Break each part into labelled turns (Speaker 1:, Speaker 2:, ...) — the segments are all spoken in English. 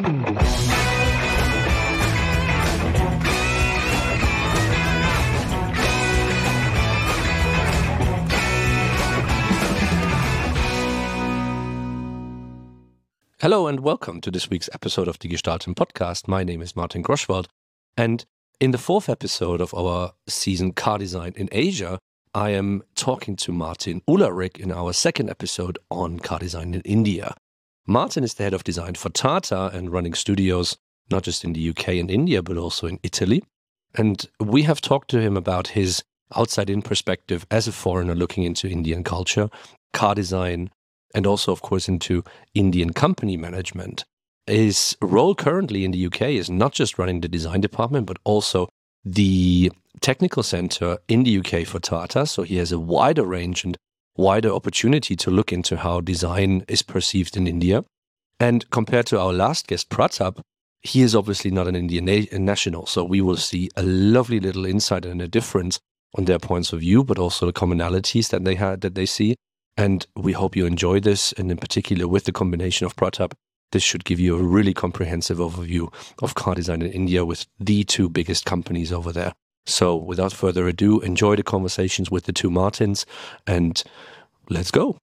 Speaker 1: Hello and welcome to this week's episode of the Gestalten Podcast. My name is Martin Groschwald, and in the fourth episode of our season Car Design in Asia, I am talking to Martin Ullrich in our second episode on car design in India. Martin is the head of design for Tata and running studios not just in the UK and India, but also in Italy. And we have talked to him about his outside-in perspective as a foreigner looking into Indian culture, car design, and also, of course, into Indian company management. His role currently in the UK is not just running the design department, but also the technical center in the UK for Tata. So he has a wider range and wider opportunity to look into how design is perceived in India. And compared to our last guest, Pratap, he is obviously not an Indian national. So we will see a lovely little insight and a difference on their points of view, but also the commonalities that they see. And we hope you enjoy this, and in particular with the combination of Pratap, this should give you a really comprehensive overview of car design in India with the two biggest companies over there. So without further ado, enjoy the conversations with the two Martins, and let's go.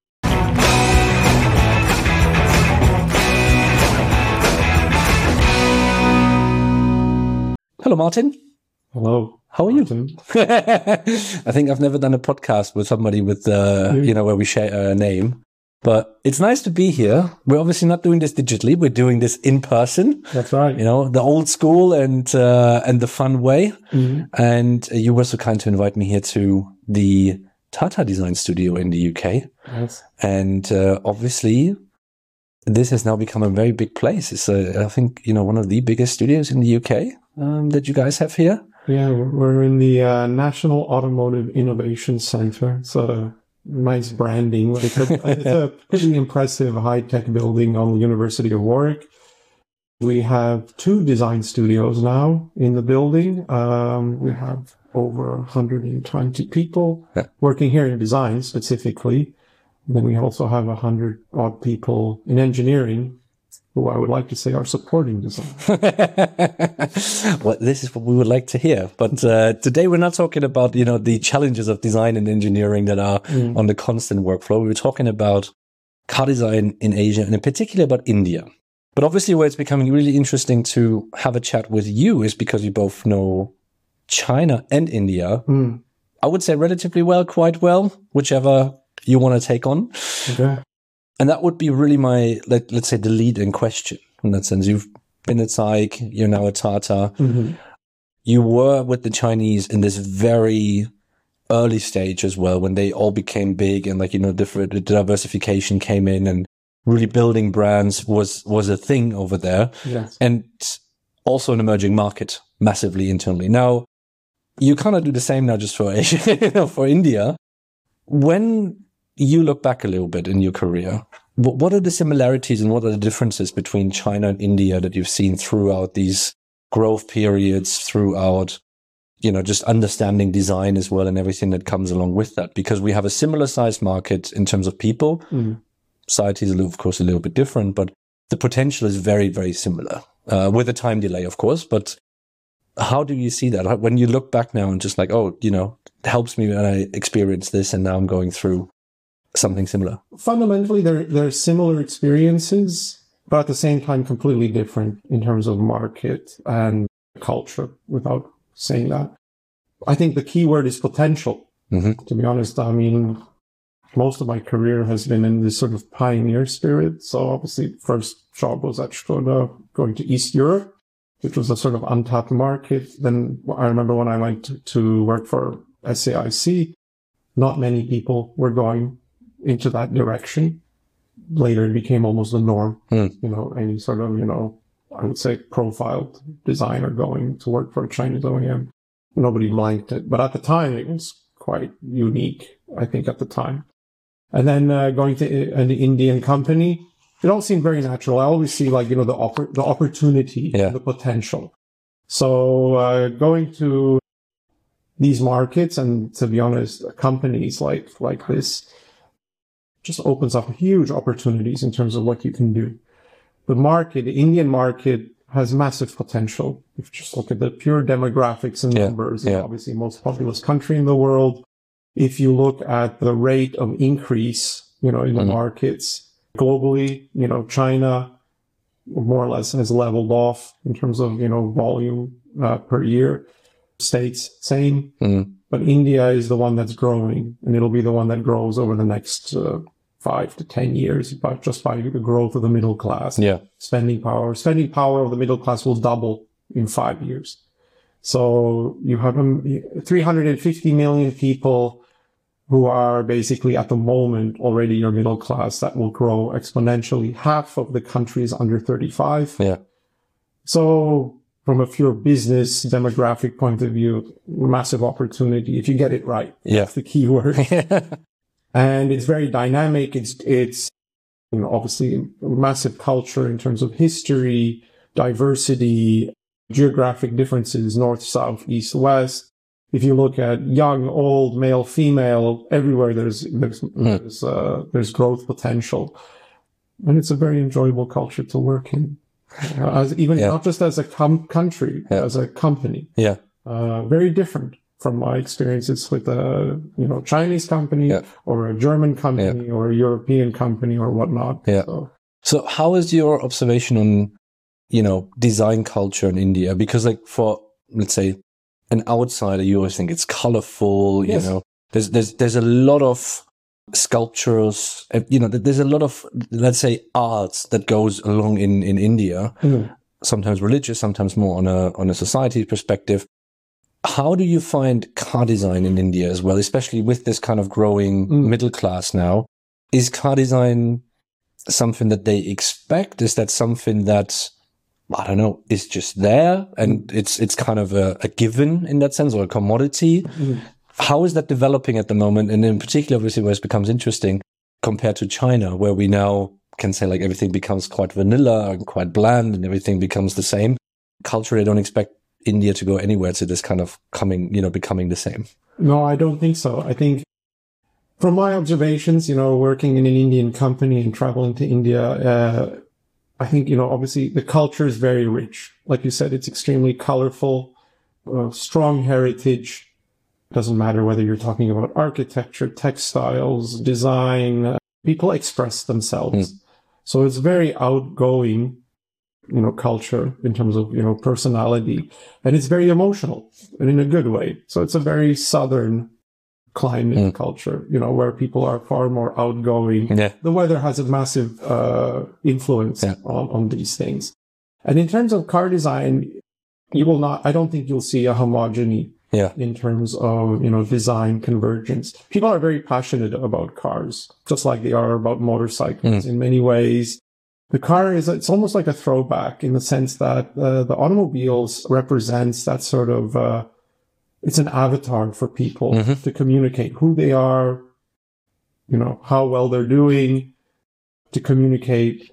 Speaker 1: Hello, Martin.
Speaker 2: Hello.
Speaker 1: How are you? I think I've never done a podcast with somebody with, where we share a name. But it's nice to be here. We're obviously not doing this digitally. We're doing this in person.
Speaker 2: That's right.
Speaker 1: You know, the old school and the fun way. Mm-hmm. And you were so kind to invite me here to the Tata Design Studio in the UK.
Speaker 2: Yes.
Speaker 1: And obviously, this has now become a very big place. It's, I think, one of the biggest studios in the UK that you guys have here.
Speaker 2: Yeah, we're in the National Automotive Innovation Center. It's a nice branding. It's a pretty impressive high-tech building on the University of Warwick. We have 2 design studios now in the building. We have over 120 people working here in design specifically. And then we also have 100-odd people in engineering, who I would like to say are supporting design.
Speaker 1: Well, this is what we would like to hear. But today we're not talking about, the challenges of design and engineering that are on the constant workflow. We're talking about car design in Asia and in particular about India. But obviously where it's becoming really interesting to have a chat with you is because you both know China and India. I would say relatively well, quite well, whichever you want to take on.
Speaker 2: Okay.
Speaker 1: And that would be really my, let's say, the lead-in question. In that sense, you've been at SAIC, you're now at Tata. Mm-hmm. You were with the Chinese in this very early stage as well, when they all became big and different diversification came in and really building brands was a thing over there.
Speaker 2: Yes.
Speaker 1: And also an emerging market massively internally. Now, you kind of do the same now just for Asia, for India. When you look back a little bit in your career, what are the similarities and what are the differences between China and India that you've seen throughout these growth periods, throughout, just understanding design as well and everything that comes along with that? Because we have a similar sized market in terms of people. Society is, of course, a little bit different, but the potential is very, very similar, with a time delay, of course. But how do you see that? When you look back now and just it helps me when I experience this and now I'm going through something similar.
Speaker 2: Fundamentally, they're similar experiences, but at the same time, completely different in terms of market and culture, without saying that. I think the key word is potential, to be honest. I mean, most of my career has been in this sort of pioneer spirit. So obviously, first job was at Skoda, going to East Europe, which was a sort of untapped market. Then I remember when I went to work for SAIC, not many people were going into that direction. Later, it became almost the norm. Any sort of, I would say profiled designer going to work for a Chinese OEM. Nobody liked it. But at the time, it was quite unique, I think, at the time. And then going to an Indian company, it all seemed very natural. I always see the opportunity, the potential. So going to these markets and, to be honest, companies like this just opens up huge opportunities in terms of what you can do. the Indian market has massive potential. If you just look at the pure demographics and numbers, it's obviously the most populous country in the world. If you look at the rate of increase, in the markets globally, China more or less has leveled off in terms of, volume per year. States, same. But India is the one that's growing, and it'll be the one that grows over the next 5 to 10 years, but just by the growth of the middle class. Spending power of the middle class will double in 5 years. So you have 350 million people who are basically at the moment already your middle class. That will grow exponentially. Half of the country is under 35. So from a pure business demographic point of view, massive opportunity if you get it right. That's the key word. And it's very dynamic. It's obviously a massive culture in terms of history, diversity, geographic differences, north, south, east, west. If you look at young, old, male, female, everywhere there's growth potential. And it's a very enjoyable culture to work in. Not just as a country, as a company. Very different from my experiences with a Chinese company or a German company or a European company or whatnot.
Speaker 1: So how is your observation on design culture in India? Because for let's say an outsider, you always think it's colorful. There's a lot of sculptures, there's a lot of, let's say, arts that goes along in India, sometimes religious, sometimes more on a society perspective. How do you find car design in India as well, especially with this kind of growing middle class now? Is car design something that they expect? Is that something that, I don't know, is just there and it's kind of a given in that sense, or a commodity? How is that developing at the moment? And in particular, obviously, where it becomes interesting compared to China, where we now can say like everything becomes quite vanilla and quite bland and everything becomes the same. Culturally, I don't expect India to go anywhere to this kind of becoming the same.
Speaker 2: No, I don't think so. I think from my observations, working in an Indian company and traveling to India, I think, obviously the culture is very rich. Like you said, it's extremely colorful, strong heritage. Doesn't matter whether you're talking about architecture, textiles, design, people express themselves. So it's very outgoing, culture in terms of, personality, and it's very emotional and in a good way. So it's a very Southern climate culture, where people are far more outgoing. The weather has a massive, influence on these things. And in terms of car design, I don't think you'll see a homogeny. In terms of, design convergence. People are very passionate about cars, just like they are about motorcycles in many ways. The car it's almost like a throwback in the sense that the automobiles represents that sort of, it's an avatar for people to communicate who they are, how well they're doing, to communicate,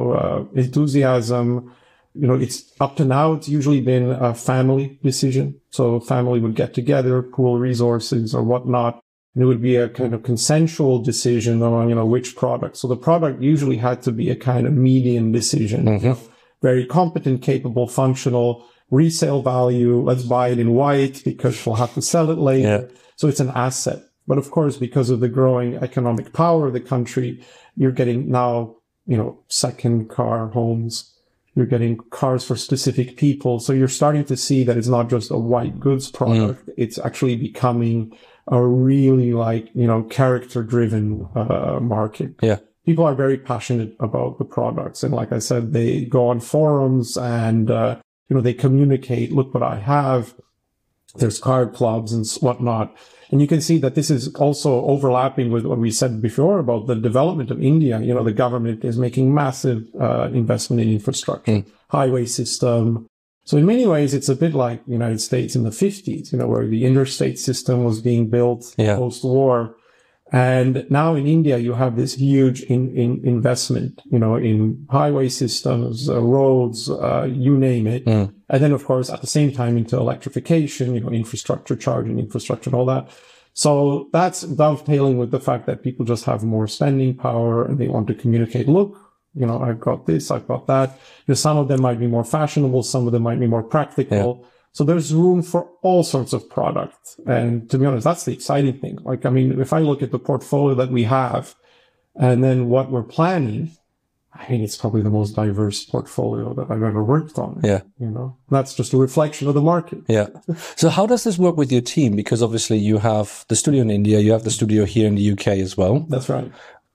Speaker 2: enthusiasm. It's up to now, it's usually been a family decision. So a family would get together, pool resources or whatnot. And it would be a kind of consensual decision on, which product. So the product usually had to be a kind of median decision. Very competent, capable, functional, resale value. Let's buy it in white because we'll have to sell it later. So it's an asset. But of course, because of the growing economic power of the country, you're getting now, second car homes. You're getting cars for specific people. So you're starting to see that it's not just a white goods product. It's actually becoming a really character driven, market. People are very passionate about the products. And like I said, they go on forums and, they communicate, look what I have. There's car clubs and whatnot. And you can see that this is also overlapping with what we said before about the development of India. The government is making massive investment in infrastructure, highway system. So in many ways, it's a bit like the United States in the 50s, where the interstate system was being built post-war. And now in India, you have this huge investment, in highway systems, roads, you name it. And then, of course, at the same time into electrification, infrastructure, charging infrastructure and all that. So that's dovetailing with the fact that people just have more spending power and they want to communicate, look, I've got this, I've got that. Some of them might be more fashionable, some of them might be more practical. Yeah. So there's room for all sorts of product. And to be honest, that's the exciting thing. If I look at the portfolio that we have and then what we're planning, I think it's probably the most diverse portfolio that I've ever worked on.
Speaker 1: Yeah.
Speaker 2: That's just a reflection of the market.
Speaker 1: Yeah. So how does this work with your team? Because obviously you have the studio in India, you have the studio here in the UK as well.
Speaker 2: That's right.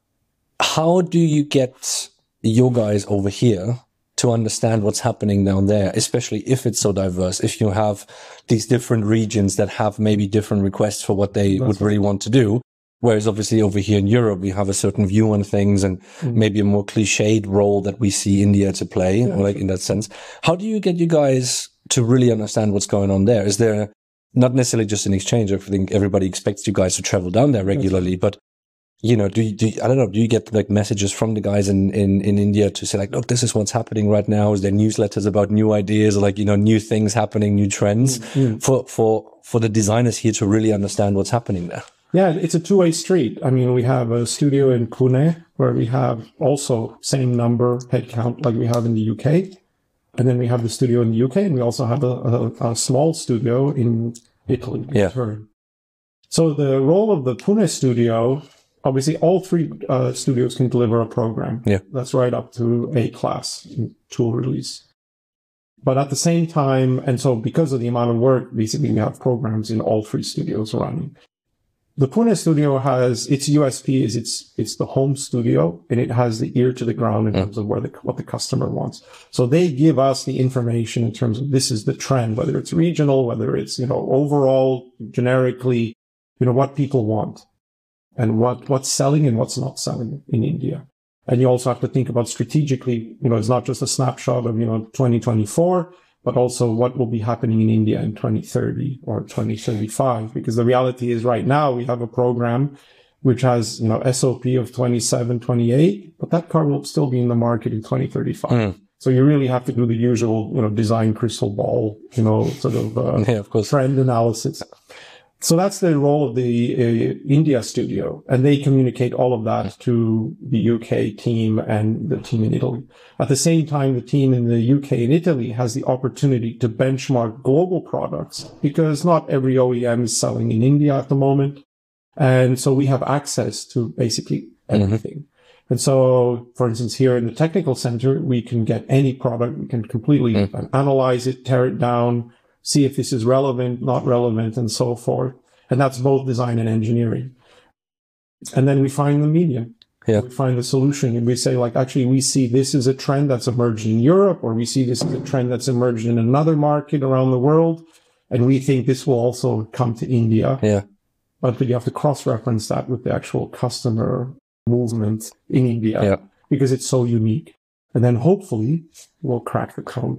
Speaker 1: How do you get your guys over here to understand what's happening down there, especially if it's so diverse, if you have these different regions that have maybe different requests for what they would really want to do? Whereas obviously over here in Europe, we have a certain view on things and maybe a more cliched role that we see India to play, in that sense. How do you get you guys to really understand what's going on there? Is there not necessarily just an exchange? I think everybody expects you guys to travel down there regularly, but do you get messages from the guys in India to say look, this is what's happening right now? Is there newsletters about new ideas or new things happening, new trends for the designers here to really understand what's happening there?
Speaker 2: Yeah, it's a two-way street. We have a studio in Pune where we have also same number head count like we have in the UK. And then we have the studio in the UK and we also have a small studio in Italy.
Speaker 1: Yeah.
Speaker 2: So the role of the Pune studio, obviously all three studios can deliver a program.
Speaker 1: Yeah.
Speaker 2: That's right up to A class tool release. But at the same time, and so because of the amount of work, basically we have programs in all three studios running. The Pune studio has its USP is it's the home studio and it has the ear to the ground in terms of what the customer wants. So they give us the information in terms of this is the trend, whether it's regional, whether it's, overall, generically, what people want and what's selling and what's not selling in India. And you also have to think about strategically, it's not just a snapshot of, 2024. But also what will be happening in India in 2030 or 2035. Because the reality is right now we have a program which has, SOP of 27, 28, but that car will still be in the market in 2035. So you really have to do the usual, design crystal ball, of course, trend analysis. So that's the role of the India studio, and they communicate all of that to the UK team and the team in Italy. At the same time, the team in the UK and Italy has the opportunity to benchmark global products because not every OEM is selling in India at the moment. And so we have access to basically everything. And so, for instance, here in the technical center, we can get any product. We can completely analyze it, tear it down, see if this is relevant, not relevant, and so forth. And that's both design and engineering. And then we find the media.
Speaker 1: Yeah.
Speaker 2: We find the solution and we say actually, we see this is a trend that's emerged in Europe, or we see this is a trend that's emerged in another market around the world. And we think this will also come to India.
Speaker 1: Yeah.
Speaker 2: But you have to cross-reference that with the actual customer movement in India because it's so unique. And then hopefully we'll crack the code.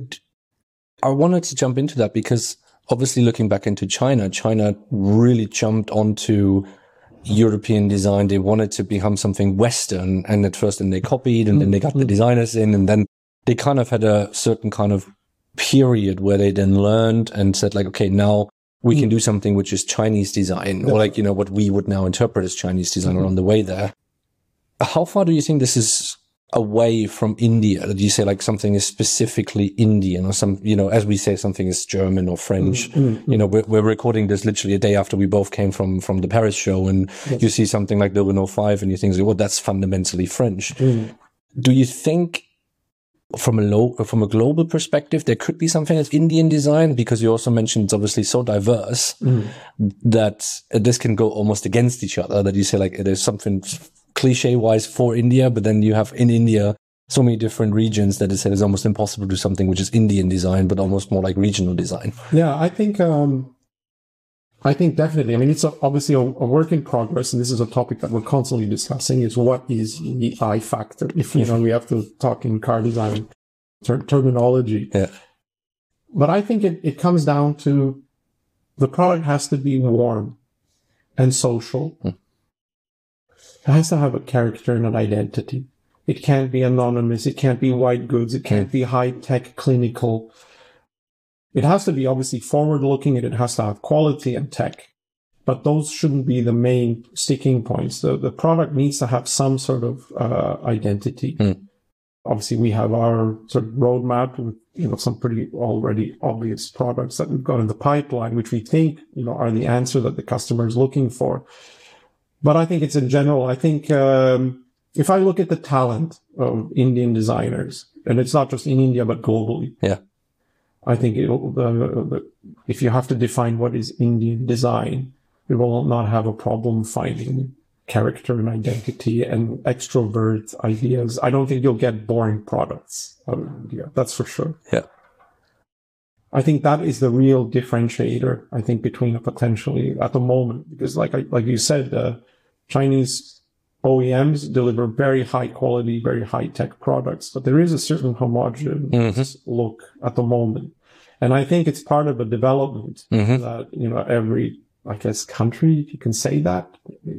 Speaker 1: I wanted to jump into that because obviously looking back into China really jumped onto European design. They wanted to become something Western, and at first then they copied and then they got the designers in, and then they kind of had a certain kind of period where they then learned and said okay, now we can do something which is Chinese design or what we would now interpret as Chinese design on the way there. How far do you think this is away from India? Do you say something is specifically Indian or some, as we say something is German or French? We're recording this literally a day after we both came from the Paris show, and you see something like the Renault 5 and you think, well, that's fundamentally French. Do you think from a global perspective, there could be something as Indian design? Because you also mentioned it's obviously so diverse that this can go almost against each other, that you say there's something cliche-wise for India, but then you have in India so many different regions that it's almost impossible to do something which is Indian design, but almost more like regional design.
Speaker 2: Yeah, I think definitely. It's obviously a work in progress, and this is a topic that we're constantly discussing: is what is the I factor? If we have to talk in car design terminology. Yeah. But I think it comes down to the product has to be warm and social. It has to have a character and an identity. It can't be anonymous. It can't be white goods. It can't be high-tech clinical. It has to be obviously forward-looking, and it has to have quality and tech. But those shouldn't be the main sticking points. The product needs to have some sort of identity. Obviously, we have our sort of roadmap with, some pretty already obvious products that we've got in the pipeline, which we think, are the answer that the customer is looking for. But I think it's in general, I think, if I look at the talent of Indian designers, and it's not just in India, but globally.
Speaker 1: Yeah.
Speaker 2: I think if you have to define what is Indian design, we will not have a problem finding character and identity and extrovert ideas. I don't think you'll get boring products out of India. That's for sure.
Speaker 1: Yeah.
Speaker 2: I think that is the real differentiator, I think, between potentially at the moment, because like you said, Chinese OEMs deliver very high quality, very high tech products, but there is a certain homogeneous look at the moment. And I think it's part of a development that, every, I guess, country, if you can say that,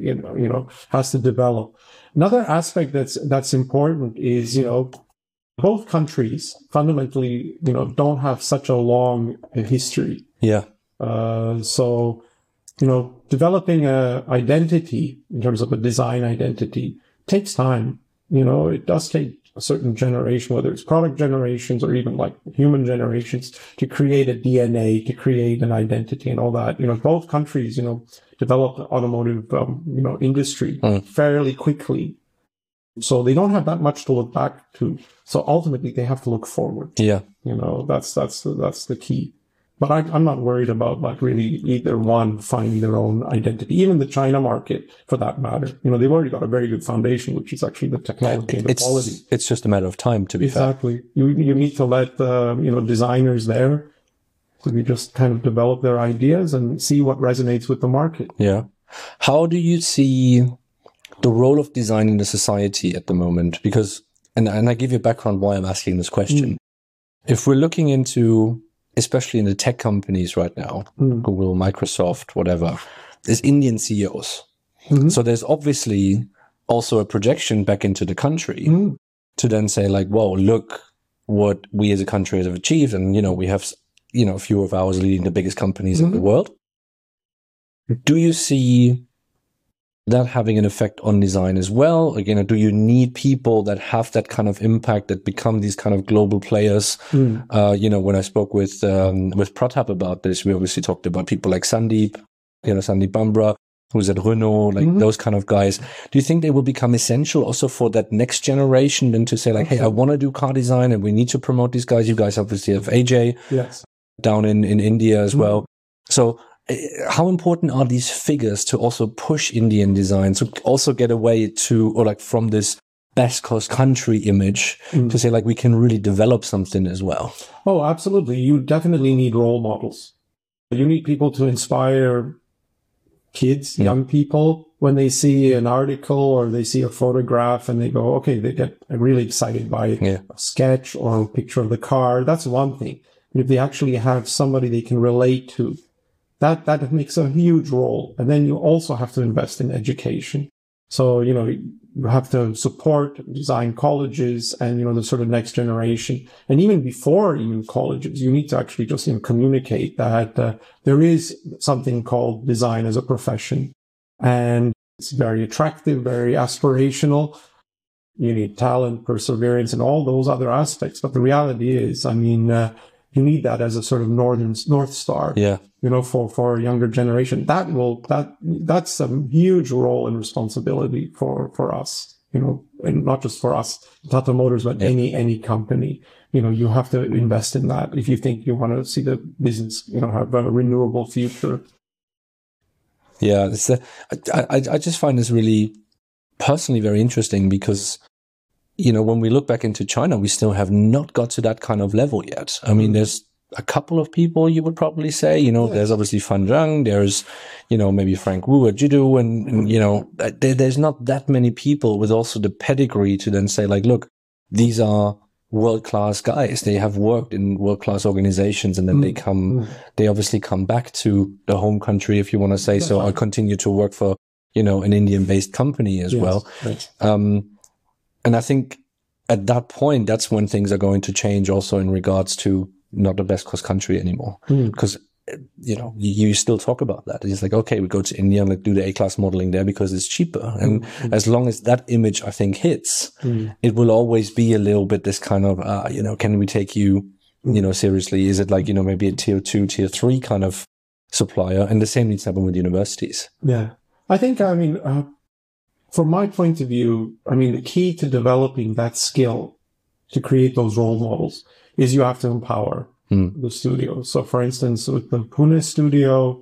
Speaker 2: has to develop. Another aspect that's important is, both countries fundamentally, don't have such a long history.
Speaker 1: Yeah.
Speaker 2: So, developing a identity in terms of a design identity takes time. It does take a certain generation, whether it's product generations or even like human generations, to create a DNA, to create an identity and all that. Both countries, develop the automotive, industry fairly quickly. So they don't have that much to look back to. So ultimately they have to look forward.
Speaker 1: Yeah.
Speaker 2: That's the key. But I'm not worried about like really either one finding their own identity, even the China market for that matter. They've already got a very good foundation, which is actually the technology and the quality.
Speaker 1: It's just a matter of time, to be fair.
Speaker 2: Exactly. You need to let designers there to just kind of develop their ideas and see what resonates with the market.
Speaker 1: Yeah. How do you see the role of design in the society at the moment? Because, and I give you a background why I'm asking this question. If we're looking into, especially in the tech companies right now, Google, Microsoft, whatever, there's Indian CEOs. So there's obviously also a projection back into the country to then say like, whoa, look what we as a country have achieved. And, we have, a few of ours leading the biggest companies in the world. Do you see that having an effect on design as well? Again, do you need people that have that kind of impact, that become these kind of global players? When I spoke with Pratap about this, we obviously talked about people like Sandeep Bambra, who's at Renault, like those kind of guys. Do you think they will become essential also for that next generation then to say like, hey, I want to do car design and we need to promote these guys? You guys obviously have AJ down in India as well. So how important are these figures to also push Indian design, to also get away from this best cost country image to say like we can really develop something as well?
Speaker 2: Oh, absolutely. You definitely need role models. You need people to inspire kids, young people, when they see an article or they see a photograph and they go, okay, they get really excited by a sketch or a picture of the car. That's one thing. If they actually have somebody they can relate to, that makes a huge role. And then you also have to invest in education. So, you have to support design colleges and, the sort of next generation. And even before even colleges, you need to actually just communicate that there is something called design as a profession. And it's very attractive, very aspirational. You need talent, perseverance, and all those other aspects. But the reality is, you need that as a sort of North Star. Yeah. For a younger generation. That's a huge role and responsibility for us, and not just for us, Tata Motors, but any company. You have to invest in that if you think you want to see the business, have a renewable future.
Speaker 1: Yeah. I just find this really personally very interesting because, when we look back into China, we still have not got to that kind of level yet. There's a couple of people you would probably say, there's obviously Fan Zhang, there's, maybe Frank Wu at Jidu, and there's not that many people with also the pedigree to then say like, look, these are world-class guys. They have worked in world-class organizations and then they obviously come back to the home country, if you want to say so, or continue to work for, an Indian-based company as well. Right. And I think at that point, that's when things are going to change also in regards to not the best cost country anymore. Because you still talk about that. It's like, okay, we go to India and like do the A-class modeling there because it's cheaper. And as long as that image, I think, hits, it will always be a little bit this kind of, can we take you, seriously? Is it like, maybe a tier 2, tier 3 kind of supplier? And the same needs to happen with universities.
Speaker 2: Yeah. I think, from my point of view, the key to developing that skill to create those role models is you have to empower the studio. So, for instance, with the Pune studio,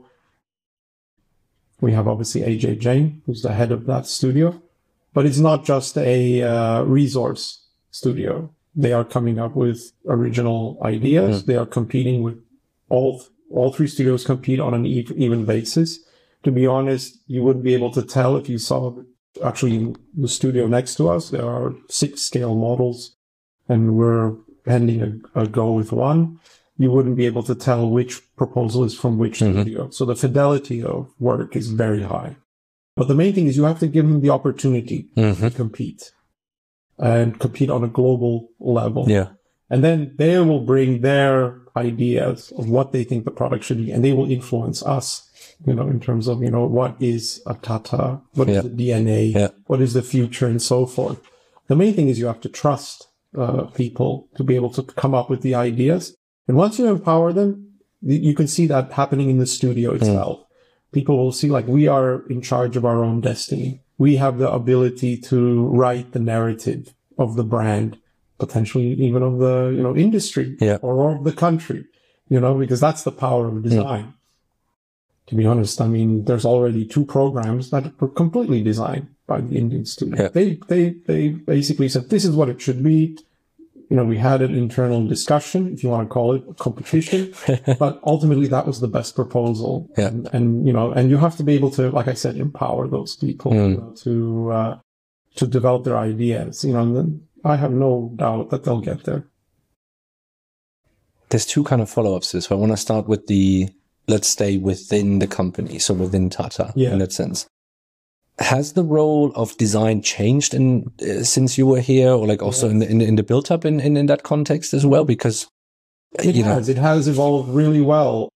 Speaker 2: we have obviously AJ Jain, who's the head of that studio, but it's not just a resource studio. They are coming up with original ideas. They are competing with all 3 studios compete on an even basis. To be honest, you wouldn't be able to tell if you saw actually the studio next to us. There are 6 scale models, and we're pending a go with 1. You wouldn't be able to tell which proposal is from which studio. So the fidelity of work is very high. But the main thing is you have to give them the opportunity to compete and compete on a global level. Yeah. And then they will bring their ideas of what they think the product should be, and they will influence us, in terms of, what is a Tata, what is the DNA, what is the future, and so forth. The main thing is you have to trust people to be able to come up with the ideas. And once you empower them, you can see that happening in the studio itself. People will see like we are in charge of our own destiny. We have the ability to write the narrative of the brand, potentially even of the, industry or of the country, because that's the power of design. To be honest, there's already 2 programs that were completely designed by the Indian studio. They basically said, this is what it should be. We had an internal discussion, if you want to call it a competition, but ultimately that was the best proposal. Yeah. And you have to be able to, like I said, empower those people to develop their ideas, and then I have no doubt that they'll get there.
Speaker 1: There's 2 kind of follow-ups to this. So I want to start with let's stay within the company, so within Tata in that sense. Has the role of design changed since you were here, or like also in the build up in that context as well? Because
Speaker 2: it has evolved really well.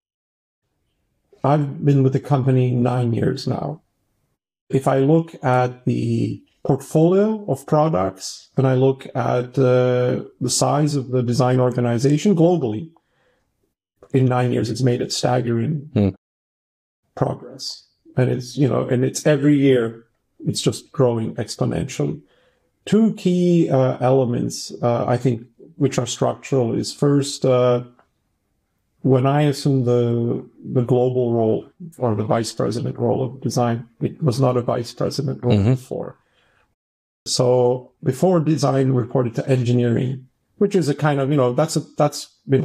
Speaker 2: I've been with the company 9 years now. If I look at the portfolio of products and I look at the size of the design organization globally, in 9 years, it's made a staggering progress. And it's every year, it's just growing exponentially. 2 key elements, I think, which are structural is first, when I assumed the global role or the vice president role of design, it was not a vice president role before. So before design reported to engineering, which is a kind of, that's been,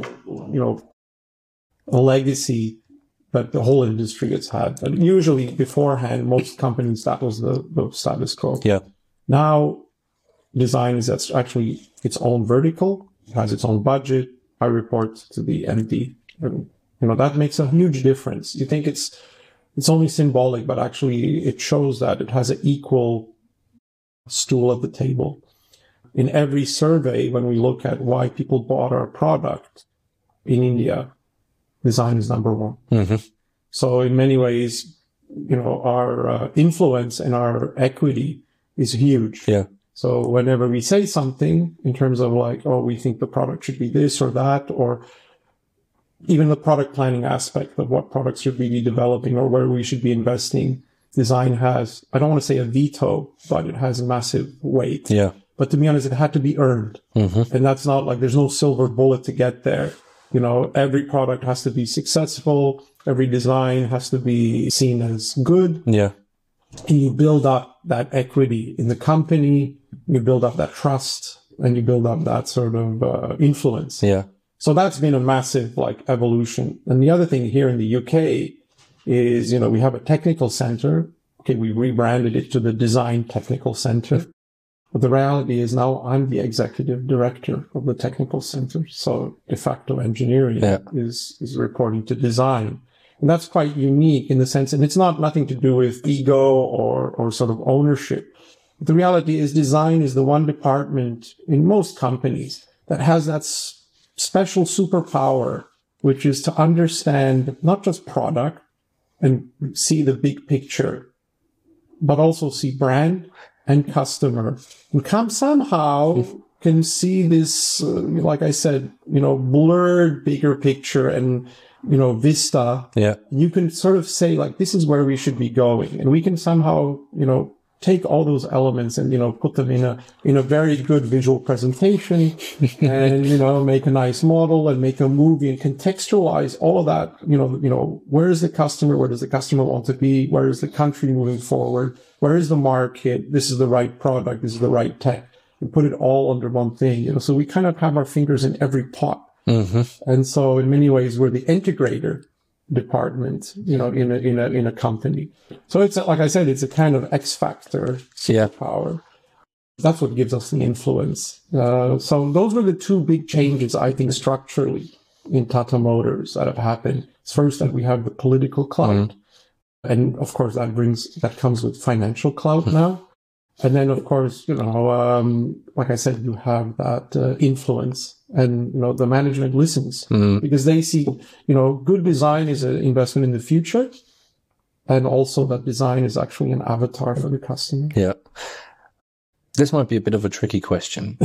Speaker 2: a legacy that the whole industry has had. And usually beforehand, most companies, that was the status quo. Yeah. Now, design is actually its own vertical, it has its own budget. I report to the MD. And, that makes a huge difference. You think it's only symbolic, but actually it shows that it has an equal stool at the table. In every survey, when we look at why people bought our product in India, design is number 1. So in many ways, our influence and our equity is huge. Yeah. So whenever we say something in terms of like, oh, we think the product should be this or that, or even the product planning aspect of what products should we be developing or where we should be investing, design has, I don't want to say a veto, but it has a massive weight. Yeah. But to be honest, it had to be earned. And that's not like there's no silver bullet to get there. Every product has to be successful. Every design has to be seen as good. Yeah. And you build up that equity in the company, you build up that trust, and you build up that sort of influence. Yeah. So that's been a massive evolution. And the other thing here in the UK is, we have a technical center. Okay, we rebranded it to the Design Technical Center. But the reality is now I'm the executive director of the technical center. So de facto engineering is reporting to design. And that's quite unique in the sense, and it's nothing to do with ego or sort of ownership. But the reality is design is the one department in most companies that has that special superpower which is to understand not just product and see the big picture, but also see brand and customer, and come somehow can see this, like I said, blurred bigger picture and, vista.
Speaker 1: Yeah.
Speaker 2: You can sort of say like, this is where we should be going. And we can somehow, take all those elements and, put them in a very good visual presentation and, make a nice model and make a movie and contextualize all of that. Where is the customer? Where does the customer want to be? Where is the country moving forward? Where is the market? This is the right product. This is the right tech. And put it all under one thing, so we kind of have our fingers in every pot. Mm-hmm. And so in many ways, we're the integrator department, in a company. So it's, like I said, it's a kind of X factor power. That's what gives us the influence. So those were the two big changes, I think, structurally in Tata Motors that have happened. First, that we have the political clout. Mm-hmm. And of course, that comes with financial clout now. And then, of course, like I said, you have that influence, and the management listens because they see, good design is an investment in the future, and also that design is actually an avatar for the customer.
Speaker 1: Yeah, this might be a bit of a tricky question.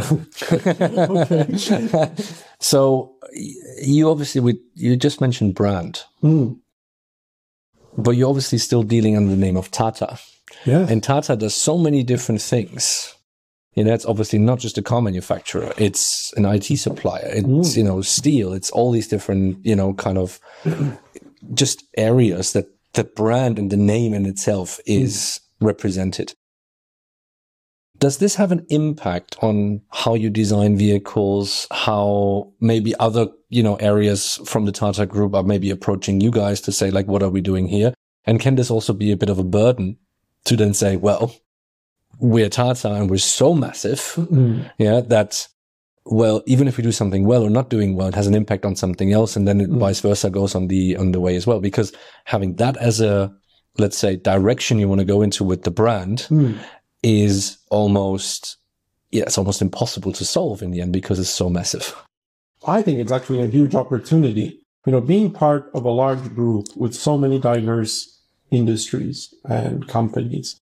Speaker 1: So, you just mentioned brand, but you're obviously still dealing under the name of Tata.
Speaker 2: Yeah.
Speaker 1: And Tata does so many different things. It's obviously not just a car manufacturer. It's an IT supplier. It's, steel. It's all these different, kind of just areas that the brand and the name in itself is represented. Does this have an impact on how you design vehicles, how maybe other, areas from the Tata Group are maybe approaching you guys to say, like, what are we doing here? And can this also be a bit of a burden to then say, well, we're Tata and we're so massive, that, well, even if we do something well or not doing well, it has an impact on something else, and then it vice versa goes on the way as well. Because having that as a, let's say, direction you want to go into with the brand is almost, it's almost impossible to solve in the end because it's so massive.
Speaker 2: I think it's actually a huge opportunity. Being part of a large group with so many diverse industries and companies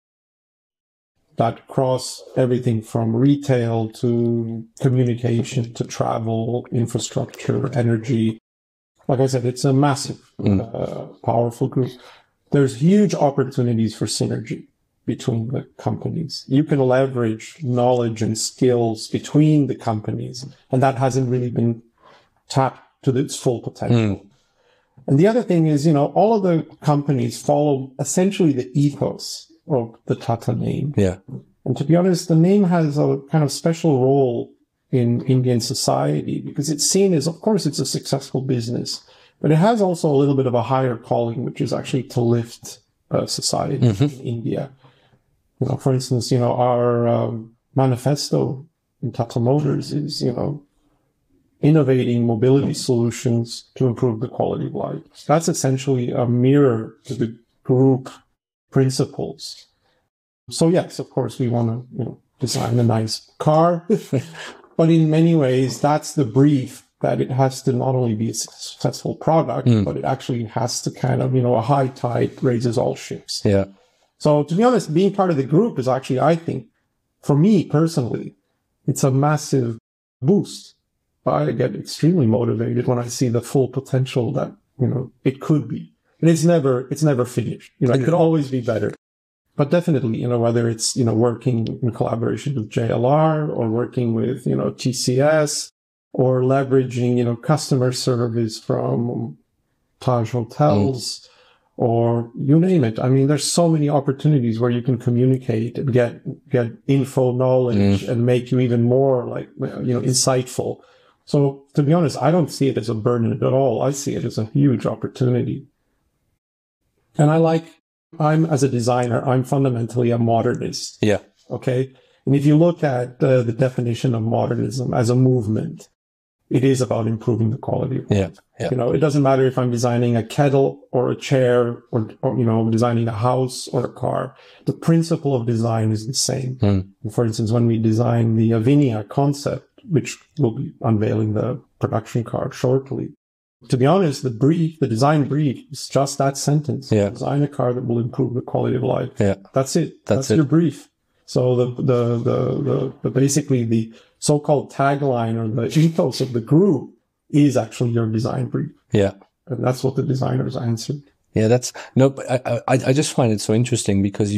Speaker 2: that cross everything from retail to communication to travel, infrastructure, energy. Like I said, it's a massive, powerful group. There's huge opportunities for synergy between the companies. You can leverage knowledge and skills between the companies, and that hasn't really been tapped to its full potential. And the other thing is, all of the companies follow essentially the ethos of the Tata name.
Speaker 1: Yeah.
Speaker 2: And to be honest, the name has a kind of special role in Indian society because it's seen as, of course, it's a successful business, but it has also a little bit of a higher calling, which is actually to lift society in India. For instance, our manifesto in Tata Motors is, innovating mobility solutions to improve the quality of life. That's essentially a mirror to the group principles. So yes, of course, we want to design a nice car, but in many ways, that's the brief, that it has to not only be a successful product, but it actually has to kind of, a high tide raises all ships.
Speaker 1: Yeah.
Speaker 2: So to be honest, being part of the group is actually, I think, for me personally, it's a massive boost. I get extremely motivated when I see the full potential that, it could be. And it's never finished. It could always be better. But definitely, whether it's, working in collaboration with JLR or working with, TCS or leveraging, customer service from Taj Hotels or you name it. I mean, there's so many opportunities where you can communicate and get info, knowledge and make you even more insightful. So to be honest, I don't see it as a burden at all. I see it as a huge opportunity. And as a designer, I'm fundamentally a modernist.
Speaker 1: Yeah.
Speaker 2: Okay. And if you look at the definition of modernism as a movement, it is about improving the quality of life.
Speaker 1: Yeah.
Speaker 2: It doesn't matter if I'm designing a kettle or a chair or designing a house or a car. The principle of design is the same. For instance, when we designed the Avinia concept, which will be unveiling the production car shortly, to be honest, the design brief is just that sentence.
Speaker 1: Yeah.
Speaker 2: Design a car that will improve the quality of life.
Speaker 1: Yeah.
Speaker 2: That's it.
Speaker 1: That's it.
Speaker 2: Your brief. So the basically the so-called tagline or the ethos of the group is actually your design brief.
Speaker 1: Yeah.
Speaker 2: And that's what the designers answered.
Speaker 1: Yeah, but I just find it so interesting because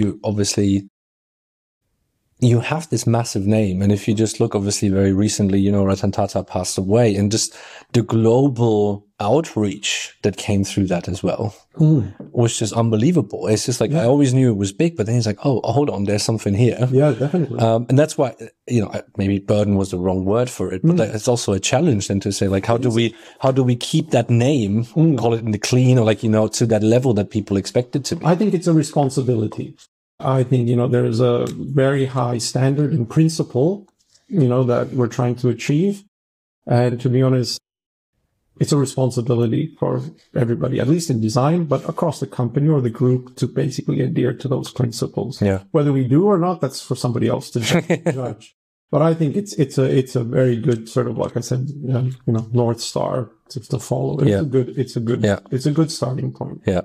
Speaker 1: you have this massive name. And if you just look, obviously, very recently, Ratan Tata passed away, and just the global outreach that came through that as well was just unbelievable. It's just like, I always knew it was big, but then it's like, oh, hold on, there's something here.
Speaker 2: Yeah, definitely.
Speaker 1: And that's why, maybe burden was the wrong word for it, but it's also a challenge then to say, like, how do we keep that name, call it in the clean, or to that level that people expect it to be?
Speaker 2: I think it's a responsibility. I think, there's a very high standard and principle, that we're trying to achieve. And to be honest, it's a responsibility for everybody, at least in design, but across the company or the group, to basically adhere to those principles.
Speaker 1: Yeah.
Speaker 2: Whether we do or not, that's for somebody else to judge. But I think it's a very good sort of, like I said, North Star to follow. It's a good starting point.
Speaker 1: Yeah.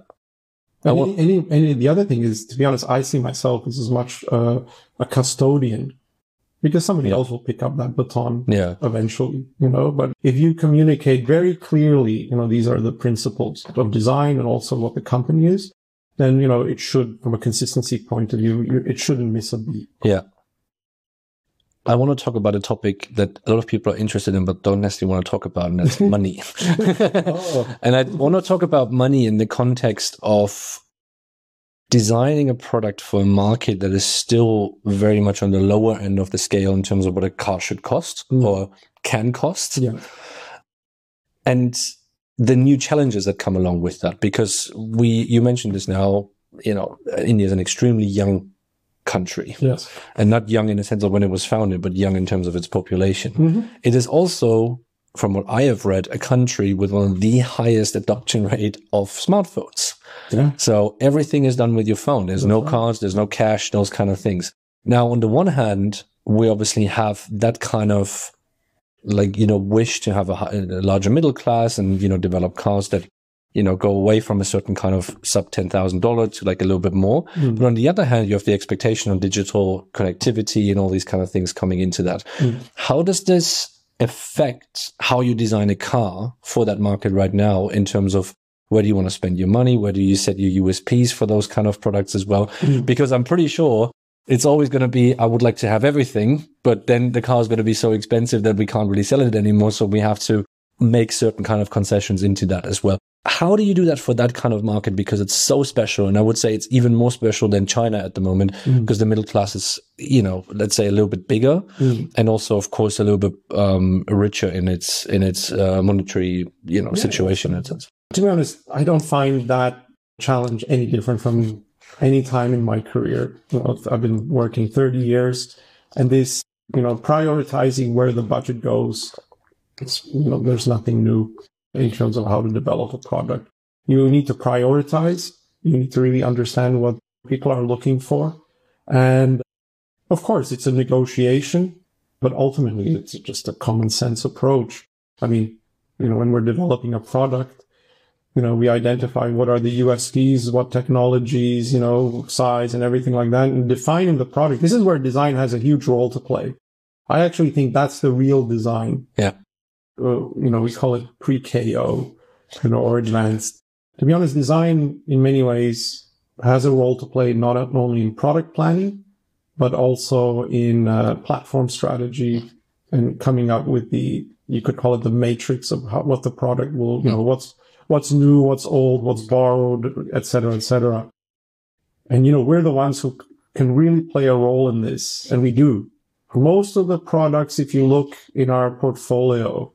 Speaker 2: And the other thing is, to be honest, I see myself as much a custodian, because somebody else will pick up that baton eventually, But if you communicate very clearly, these are the principles of design and also what the company is, then, it should, from a consistency point of view, it shouldn't miss a beat.
Speaker 1: Yeah. I want to talk about a topic that a lot of people are interested in, but don't necessarily want to talk about, and that's money. And I want to talk about money in the context of designing a product for a market that is still very much on the lower end of the scale in terms of what a car should cost or can cost.
Speaker 2: Yeah.
Speaker 1: And the new challenges that come along with that, because you mentioned this now, India is an extremely young country.
Speaker 2: Yes.
Speaker 1: And not young in the sense of when it was founded, but young in terms of its population. It is also, from what I have read, a country with one of the highest adoption rate of smartphones.
Speaker 2: Yeah.
Speaker 1: So everything is done with your phone. There's no cards, there's no cash, those kind of things. Now, on the one hand, we obviously have that kind of wish to have a larger middle class and, develop cars that, go away from a certain kind of sub $10,000 to a little bit more. But on the other hand, you have the expectation on digital connectivity and all these kind of things coming into that. How does this affect how you design a car for that market right now, in terms of where do you want to spend your money? Where do you set your USPs for those kind of products as well? Because I'm pretty sure it's always going to be, I would like to have everything, but then the car is going to be so expensive that we can't really sell it anymore. So we have to make certain kind of concessions into that as well. How do you do that for that kind of market? Because it's so special. And I would say it's even more special than China at the moment, because the middle class is, let's say a little bit bigger, and also, of course, a little bit richer in its monetary, situation.
Speaker 2: To be honest, I don't find that challenge any different from any time in my career. I've been working 30 years, and this, prioritizing where the budget goes, there's nothing new in terms of how to develop a product. You need to prioritize. You need to really understand what people are looking for. And of course, it's a negotiation, but ultimately it's just a common sense approach. I mean, when we're developing a product, we identify what are the USPs, what technologies, size and everything like that, and defining the product. This is where design has a huge role to play. I actually think that's the real design.
Speaker 1: Yeah.
Speaker 2: We call it pre-KO, or advanced. To be honest, design in many ways has a role to play, not only in product planning, but also in platform strategy and coming up with you could call it the matrix of what the product will, what's new, what's old, what's borrowed, et cetera, et cetera. And, we're the ones who can really play a role in this. And we do. Most of the products, if you look in our portfolio,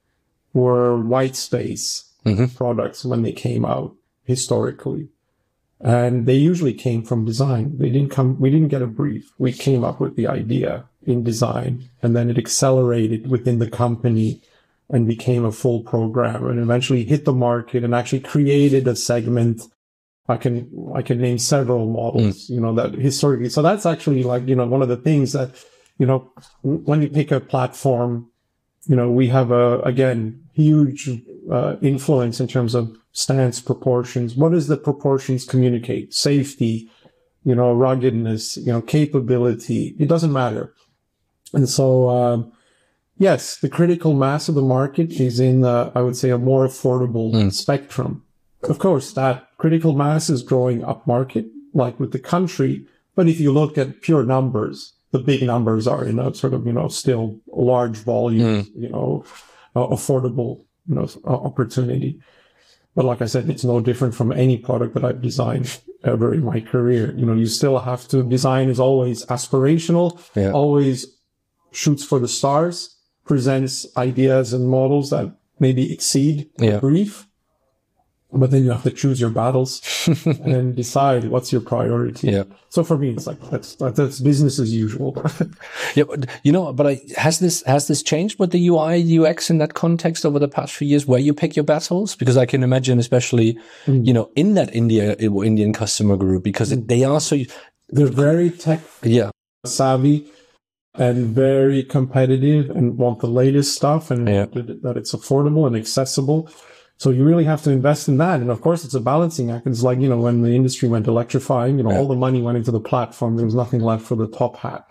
Speaker 2: were white space products when they came out historically. And they usually came from design. We didn't get a brief. We came up with the idea in design, and then it accelerated within the company and became a full program, and eventually hit the market and actually created a segment. I can name several models, that historically. So that's actually one of the things that, when you pick a platform, we have again, huge influence in terms of stance proportions. What does the proportions communicate? Safety, ruggedness, capability. It doesn't matter. And so, yes, the critical mass of the market is in, I would say, a more affordable spectrum. Of course, that critical mass is growing up market, like with the country. But if you look at pure numbers, the big numbers are in a sort of, still large volume, affordable, opportunity. But like I said, it's no different from any product that I've designed ever in my career. You still have to, design is always aspirational, always shoots for the stars, presents ideas and models that maybe exceed the brief. But then you have to choose your battles and decide what's your priority.
Speaker 1: Yeah.
Speaker 2: So for me, it's like, that's business as usual.
Speaker 1: Yeah. But has this changed with the UI, UX in that context over the past few years where you pick your battles? Because I can imagine, especially, in that Indian customer group, because they are so,
Speaker 2: they're very tech savvy and very competitive and want the latest stuff and that it's affordable and accessible. So you really have to invest in that. And of course, it's a balancing act. It's like, when the industry went electrifying, all the money went into the platform. There was nothing left for the top hat,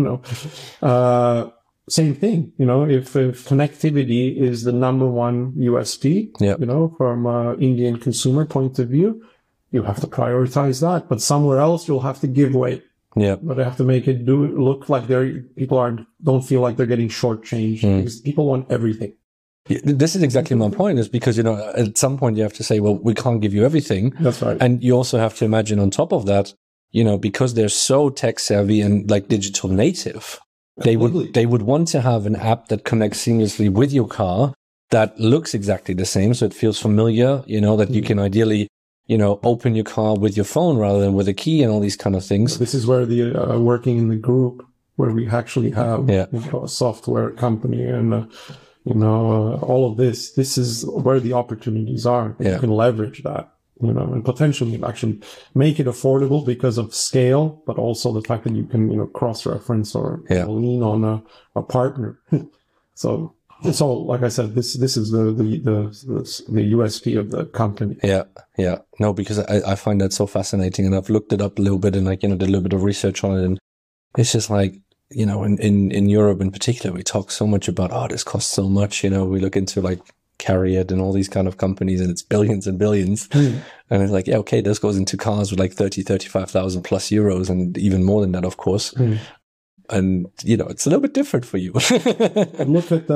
Speaker 2: same thing, if connectivity is the number one USP, from an Indian consumer point of view, you have to prioritize that. But somewhere else, you'll have to give way.
Speaker 1: Yeah.
Speaker 2: But I have to make it look like people don't feel like they're getting shortchanged because people want everything.
Speaker 1: This is exactly my point, is because, at some point you have to say, well, we can't give you everything.
Speaker 2: That's right.
Speaker 1: And you also have to imagine on top of that, because they're so tech savvy and like digital native, they would want to have an app that connects seamlessly with your car that looks exactly the same. So it feels familiar, that you can ideally, open your car with your phone rather than with a key and all these kind of things.
Speaker 2: This is where the working in the group where we actually have a software company and, all of this is where the opportunities are. Yeah. You can leverage that, and potentially actually make it affordable because of scale, but also the fact that you can, cross-reference or lean on a partner. So it's all, like I said, this is the USP of the company.
Speaker 1: Yeah. Yeah. No, because I find that so fascinating, and I've looked it up a little bit and did a little bit of research on it, and it's just like, in Europe in particular, we talk so much about, this costs so much, we look into like Carriot and all these kind of companies and it's billions and billions. And it's like, okay, this goes into cars with like 35,000 plus euros and even more than that, of course. And, it's a little bit different for you.
Speaker 2: And look at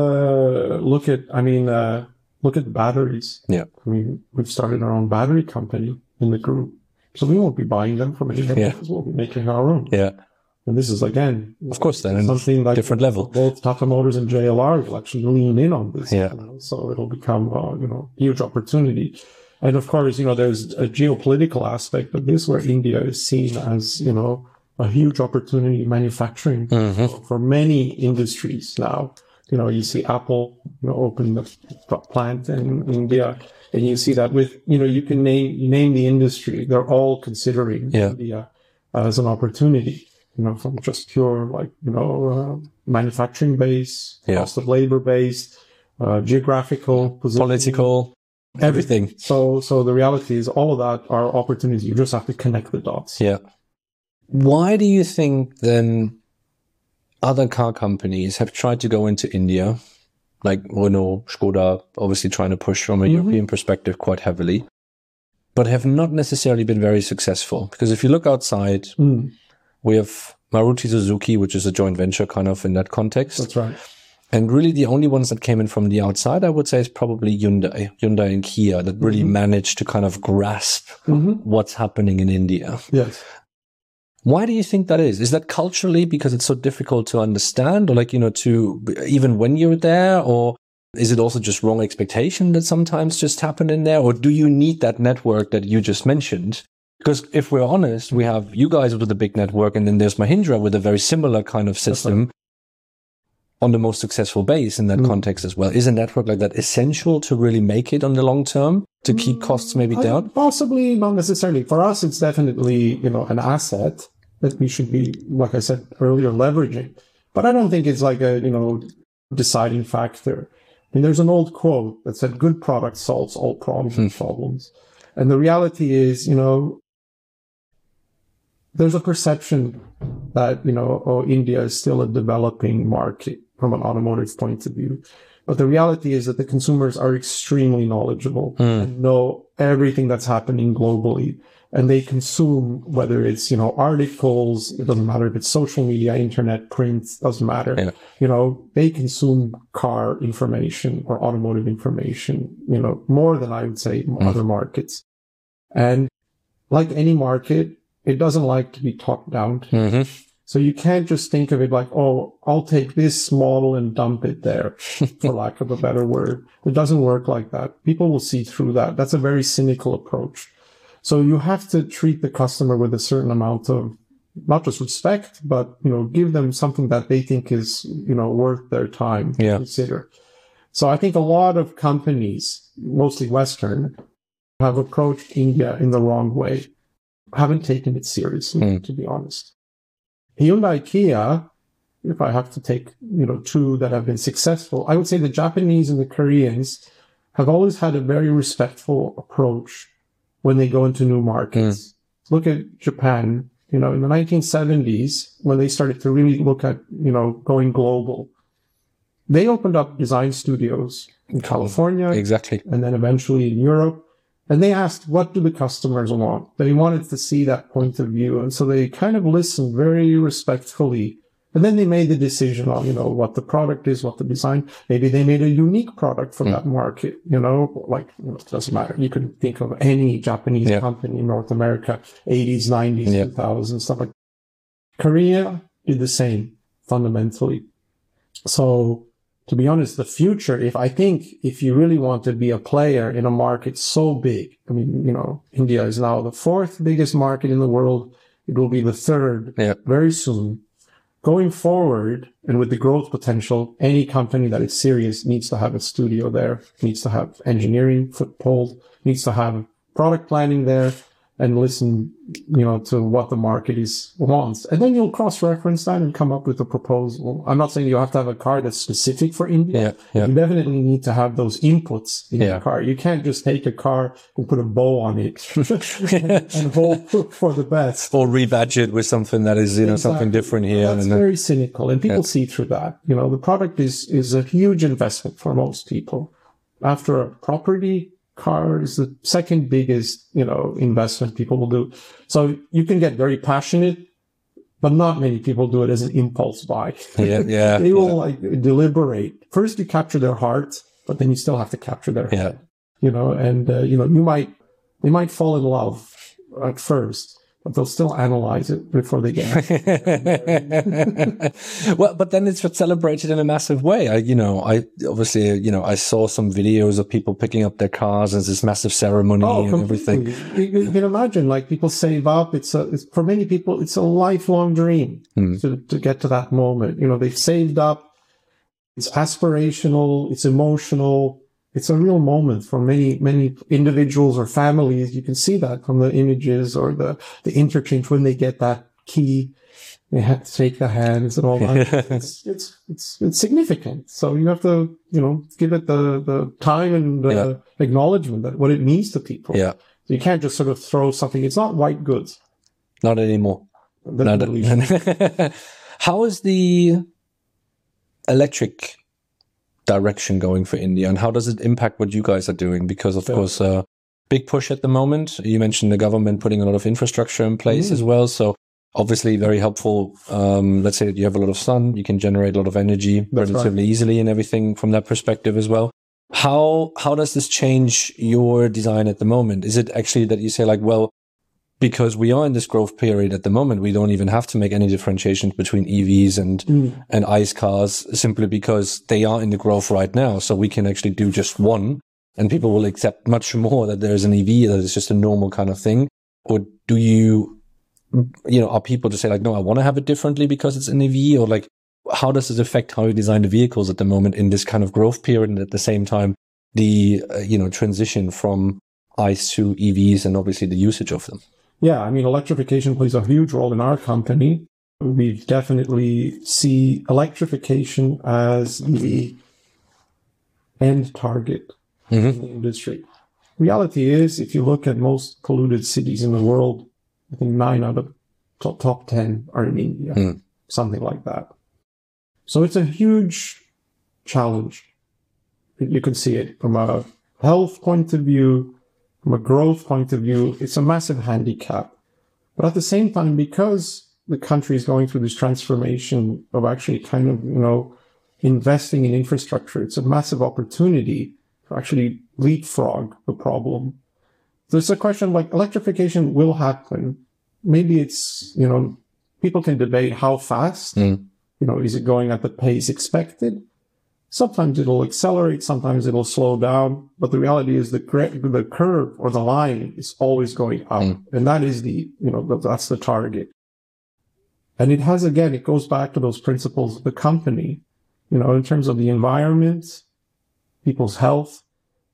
Speaker 2: batteries. Yeah. I mean, we've started our own battery company in the group. So we won't be buying them from anybody else. We'll be making our own.
Speaker 1: Yeah.
Speaker 2: And this is, again,
Speaker 1: of course, then
Speaker 2: something like
Speaker 1: different level.
Speaker 2: Both Tata Motors and JLR will actually lean in on this. Yeah. So it'll become, huge opportunity. And of course, there's a geopolitical aspect of this where India is seen as, a huge opportunity manufacturing for many industries now. You see Apple, open the plant in India, and you see that with, you can name the industry. They're all considering India as an opportunity. From just pure, manufacturing base, cost of labor base, geographical position,
Speaker 1: political, everything.
Speaker 2: So the reality is all of that are opportunities. You just have to connect the dots.
Speaker 1: Yeah. Why do you think then other car companies have tried to go into India, like Renault, Skoda, obviously trying to push from a European perspective quite heavily, but have not necessarily been very successful? Because if you look outside, we have Maruti Suzuki, which is a joint venture kind of in that context.
Speaker 2: That's right.
Speaker 1: And really the only ones that came in from the outside, I would say, is probably Hyundai and Kia that really managed to kind of grasp what's happening in India.
Speaker 2: Yes.
Speaker 1: Why do you think that is? Is that culturally because it's so difficult to understand, or to even when you're there, or is it also just wrong expectation that sometimes just happen in there? Or do you need that network that you just mentioned? Because if we're honest, we have you guys with the big network, and then there's Mahindra with a very similar kind of system on the most successful base in that context as well. Is a network like that essential to really make it on the long term, to keep costs maybe down?
Speaker 2: Possibly, not necessarily. For us, it's definitely, an asset that we should be, like I said earlier, leveraging. But I don't think it's like a, deciding factor. And there's an old quote that said, good product solves all problems. And the reality is, there's a perception that, India is still a developing market from an automotive point of view. But the reality is that the consumers are extremely knowledgeable and know everything that's happening globally. And they consume, whether it's, articles, it doesn't matter if it's social media, internet, print, doesn't matter. Yeah. They consume car information or automotive information, more than I would say other markets. And like any market, it doesn't like to be talked down to. Mm-hmm. So you can't just think of it like, oh, I'll take this model and dump it there, for lack of a better word. It doesn't work like that. People will see through that. That's a very cynical approach. So you have to treat the customer with a certain amount of, not just respect, but, give them something that they think is, worth their time to consider. So I think a lot of companies, mostly Western, have approached India in the wrong way, haven't taken it seriously, to be honest. Hyundai, Kia, if I have to take, two that have been successful, I would say the Japanese and the Koreans have always had a very respectful approach when they go into new markets. Look at Japan, in the 1970s, when they started to really look at, going global, they opened up design studios in California. Exactly. And then eventually in Europe. And they asked, what do the customers want? They wanted to see that point of view. And so they kind of listened very respectfully. And then they made the decision on, what the product is, what the design. Maybe they made a unique product for that market, it doesn't matter. You can think of any Japanese company in North America, 80s, 90s, 2000s, stuff like that. Korea did the same, fundamentally. So, to be honest, the future, if you really want to be a player in a market so big, India is now the fourth biggest market in the world. It will be the third very soon. Going forward, and with the growth potential, any company that is serious needs to have a studio there, needs to have engineering foothold, needs to have product planning there, and listen, to what the market wants. And then you'll cross-reference that and come up with a proposal. I'm not saying you have to have a car that's specific for India. You definitely need to have those inputs in your car. You can't just take a car and put a bow on it and hope for the best.
Speaker 1: Or rebadge it with something that is, something different here.
Speaker 2: That's very cynical. And people see through that. The product is a huge investment for most people. After a property, car is the second biggest, investment people will do. So you can get very passionate, but not many people do it as an impulse buy. They will deliberate. First you capture their heart, but then you still have to capture their head, and, they might fall in love at first, but they'll still analyze it before they get it.
Speaker 1: Well, but then it's celebrated in a massive way. I saw some videos of people picking up their cars as this massive ceremony and everything.
Speaker 2: You can imagine, people save up. It's for many people, it's a lifelong dream to get to that moment. They've saved up. It's aspirational. It's emotional. It's a real moment for many, many individuals or families. You can see that from the images or the interchange when they get that key. They have to shake the hands and all that. It's significant. So you have to, give it the time and acknowledgement that what it means to people. So you can't just sort of throw something. It's not white goods.
Speaker 1: Not anymore. How is the electric direction going for India, and how does it impact what you guys are doing? Because of course, big push at the moment. You mentioned the government putting a lot of infrastructure in place as well. So obviously very helpful. Let's say that you have a lot of sun, you can generate a lot of energy relatively easily and everything from that perspective as well. How does this change your design at the moment? Is it actually that you say because we are in this growth period at the moment, we don't even have to make any differentiations between EVs and ICE cars simply because they are in the growth right now. So we can actually do just one and people will accept much more that there's an EV that is just a normal kind of thing. Or do you are people to say no, I want to have it differently because it's an EV, or how does this affect how you design the vehicles at the moment in this kind of growth period? And at the same time, the, transition from ICE to EVs and obviously the usage of them.
Speaker 2: Yeah, electrification plays a huge role in our company. We definitely see electrification as end target in the industry. Reality is, if you look at most polluted cities in the world, I think 9 out of top 10 are in India, something like that. So it's a huge challenge. You can see it from a health point of view, from a growth point of view. It's a massive handicap. But at the same time, because the country is going through this transformation of actually kind of, investing in infrastructure, it's a massive opportunity to actually leapfrog the problem. There's a question like electrification will happen. Maybe it's, people can debate how fast, is it going at the pace expected? Sometimes it'll accelerate, sometimes it'll slow down. But the reality is the curve or the line is always going up. And that is that's the target. And it goes back to those principles of the company, in terms of the environment, people's health.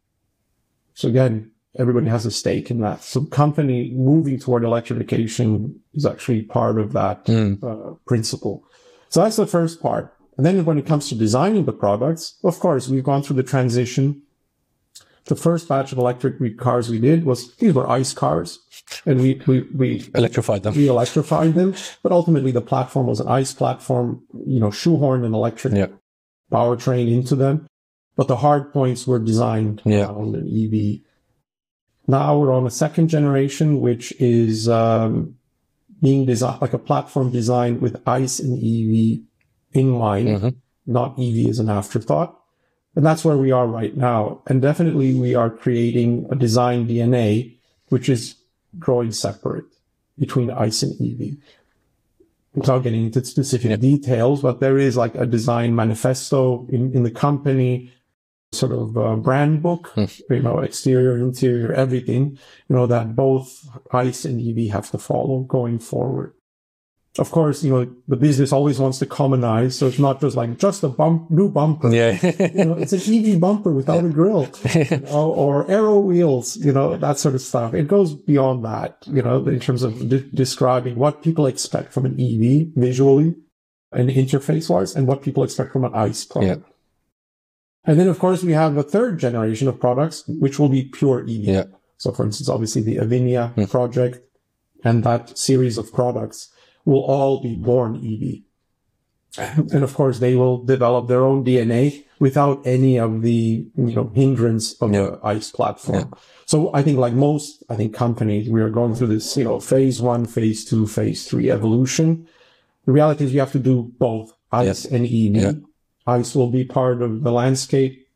Speaker 2: So again, everybody has a stake in that. So company moving toward electrification is actually part of that principle. So that's the first part. And then when it comes to designing the products, of course, we've gone through the transition. The first batch of electric cars these were ICE cars. And we
Speaker 1: electrified them.
Speaker 2: We electrified them. But ultimately, the platform was an ICE platform, shoehorn an electric powertrain into them. But the hard points were designed on an EV. Now we're on a second generation, which is being designed like a platform designed with ICE and EV in line, not EV as an afterthought. And that's where we are right now. And definitely we are creating a design DNA, which is growing separate between ICE and EV. Without getting into specific details, but there is like a design manifesto in the company, sort of brand book, exterior, interior, everything, that both ICE and EV have to follow going forward. Of course, the business always wants to commonize. So it's not just a new bumper.
Speaker 1: Yeah.
Speaker 2: It's an EV bumper without a grill, or aero wheels, that sort of stuff. It goes beyond that, in terms of describing what people expect from an EV visually and interface wise and what people expect from an ICE product. Yeah. And then, of course, we have a third generation of products, which will be pure EV.
Speaker 1: Yeah.
Speaker 2: So, for instance, obviously the Avinia project and that series of products will all be born EV. And of course, they will develop their own DNA without any of the, hindrance of the ICE platform. Yeah. So I think most companies, we are going through this, phase 1, phase 2, phase 3 evolution. The reality is you have to do both ICE and EV. Yeah. ICE will be part of the landscape,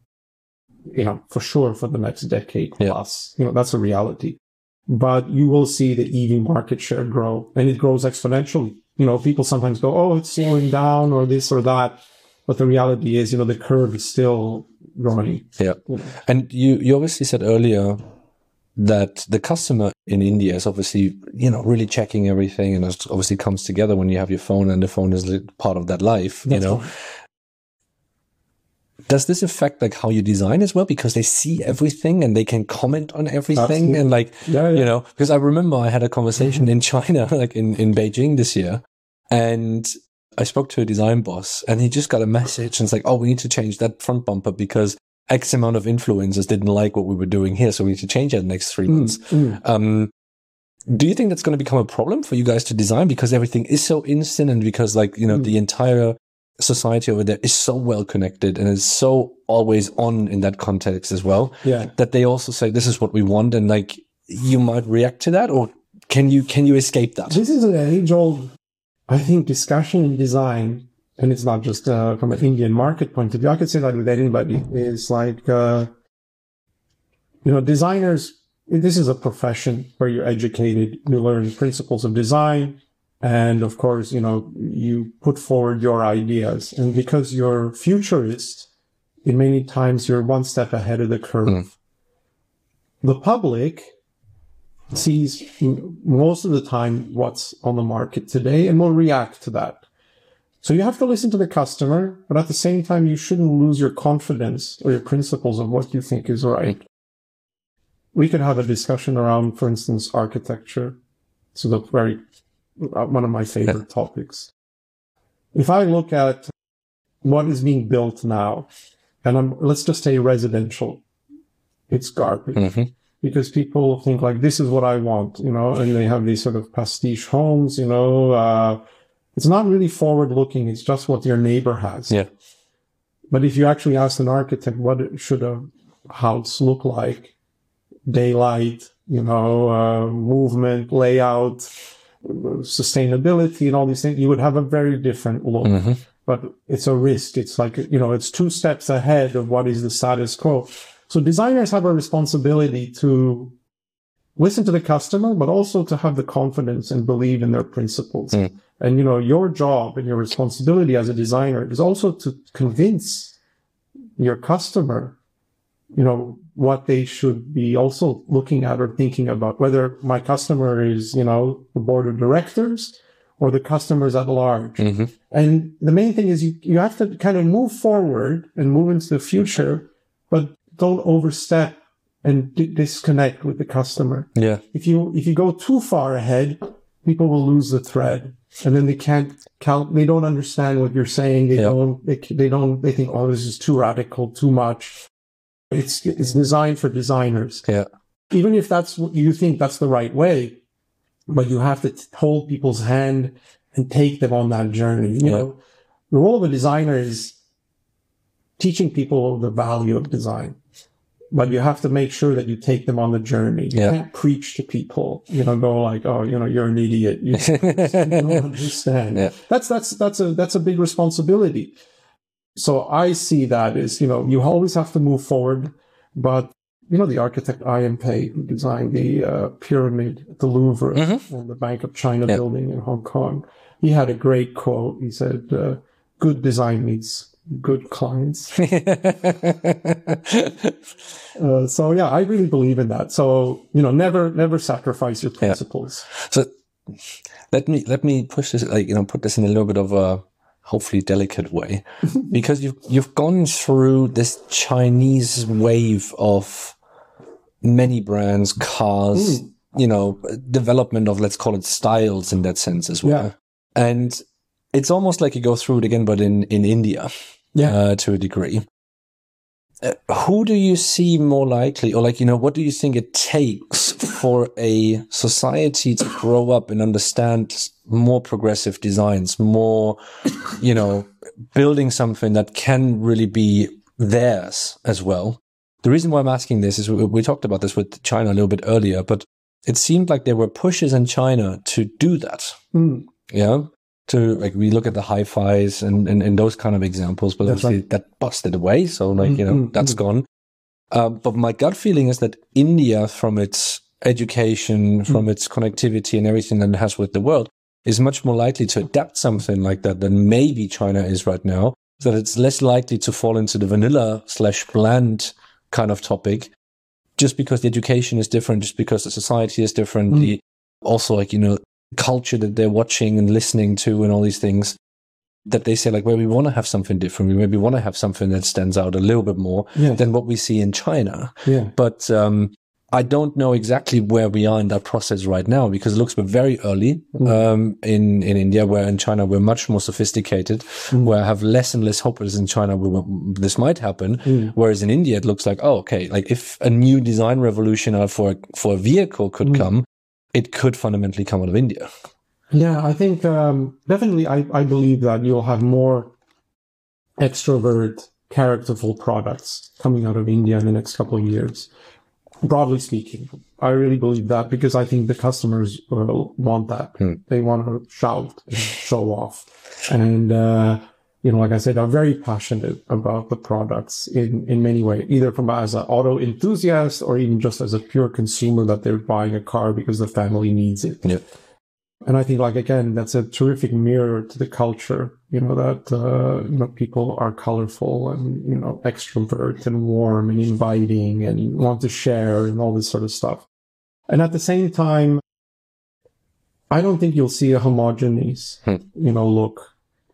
Speaker 2: for sure for the next decade plus. That's a reality. But you will see the EV market share grow, and it grows exponentially. People sometimes go, oh, it's slowing down or this or that. But the reality is, the curve is still growing.
Speaker 1: Yeah. And you obviously said earlier that the customer in India is obviously, really checking everything. And it obviously comes together when you have your phone, and the phone is part of that life, That's right. Does this affect how you design as well? Because they see everything and they can comment on everything. Absolutely. And because I remember I had a conversation in China, in Beijing this year, and I spoke to a design boss and he just got a message and it's oh, we need to change that front bumper because X amount of influencers didn't like what we were doing here. So we need to change it in the next 3 months. Do you think that's going to become a problem for you guys to design because everything is so instant and because the entire society over there is so well connected and is so always on in that context as well, that they also say this is what we want, and you might react to that, or can you escape that?
Speaker 2: This is an age-old, I think, discussion in design, and it's not just from an Indian market point of view. I could say that with anybody. Is designers. This is a profession where you're educated, you learn principles of design. And of course, you put forward your ideas. And because you're futurist, in many times you're one step ahead of the curve. The public sees most of the time what's on the market today and will react to that. So you have to listen to the customer, but at the same time, you shouldn't lose your confidence or your principles of what you think is right. We could have a discussion around, for instance, architecture. So one of my favorite topics. If I look at what is being built now, and let's just say residential, it's garbage. Because people think like, this is what I want, and they have these sort of pastiche homes, it's not really forward looking. It's just what your neighbor has.
Speaker 1: Yeah.
Speaker 2: But if you actually ask an architect, what should a house look like? Daylight, movement, layout, sustainability, and all these things, you would have a very different look. But it's a risk. It's like, it's 2 steps ahead of what is the status quo. So designers have a responsibility to listen to the customer, but also to have the confidence and believe in their principles. And, your job and your responsibility as a designer is also to convince your customer, what they should be also looking at or thinking about, whether my customer is, the board of directors or the customers at large. And the main thing is you have to kind of move forward and move into the future, but don't overstep and disconnect with the customer.
Speaker 1: Yeah.
Speaker 2: If you go too far ahead, people will lose the thread, and then they can't count. They don't understand what you're saying. They think, oh, this is too radical, too much. It's designed for designers.
Speaker 1: Yeah.
Speaker 2: Even if that's what you think that's the right way, but you have to hold people's hand and take them on that journey. The role of a designer is teaching people the value of design. But you have to make sure that you take them on the journey. You can't preach to people, go like, oh, you're an idiot. You don't understand. That's a big responsibility. So I see that as, you always have to move forward. But, the architect I.M. Pei, who designed the pyramid at the Louvre and the Bank of China building in Hong Kong, he had a great quote. He said, good design needs good clients. So yeah, I really believe in that. So, never sacrifice your principles.
Speaker 1: So let me push this, put this in a little bit of a hopefully delicate way, because you've gone through this Chinese wave of many brands, cars, development of, let's call it, styles in that sense as well. Yeah. And it's almost like you go through it again, but in India, to a degree. Who do you see more likely, or what do you think it takes for a society to grow up and understand more progressive designs, more, building something that can really be theirs as well? The reason why I'm asking this is we talked about this with China a little bit earlier, but it seemed like there were pushes in China to do that. Yeah. To we look at the hi-fis and those kind of examples, but obviously that busted away. So that's gone. But my gut feeling is that India, from its education, from its connectivity and everything that it has with the world, is much more likely to adapt something like that than maybe China is right now. So that it's less likely to fall into the vanilla/bland kind of topic, just because the education is different, just because the society is different. The also culture that they're watching and listening to and all these things, that they say well, we want to have something different. We maybe want to have something that stands out a little bit more than what we see in China. Yeah. But I don't know exactly where we are in that process right now, because it looks we're very early in India, where in China we're much more sophisticated, where I have less and less hope as in China this might happen. Whereas in India, it looks like, if a new design revolution for a vehicle could come, it could fundamentally come out of India.
Speaker 2: Yeah, I think definitely I believe that you'll have more extrovert, characterful products coming out of India in the next couple of years. Broadly speaking, I really believe that, because I think the customers want that. They want to shout and show off. And, like I said, I'm very passionate about the products in many ways, either as an auto enthusiast or even just as a pure consumer, that they're buying a car because the family needs it. Yeah. And I think, again, that's a terrific mirror to the culture, that, people are colorful and, extrovert and warm and inviting and want to share and all this sort of stuff. And at the same time, I don't think you'll see a homogeneous, look,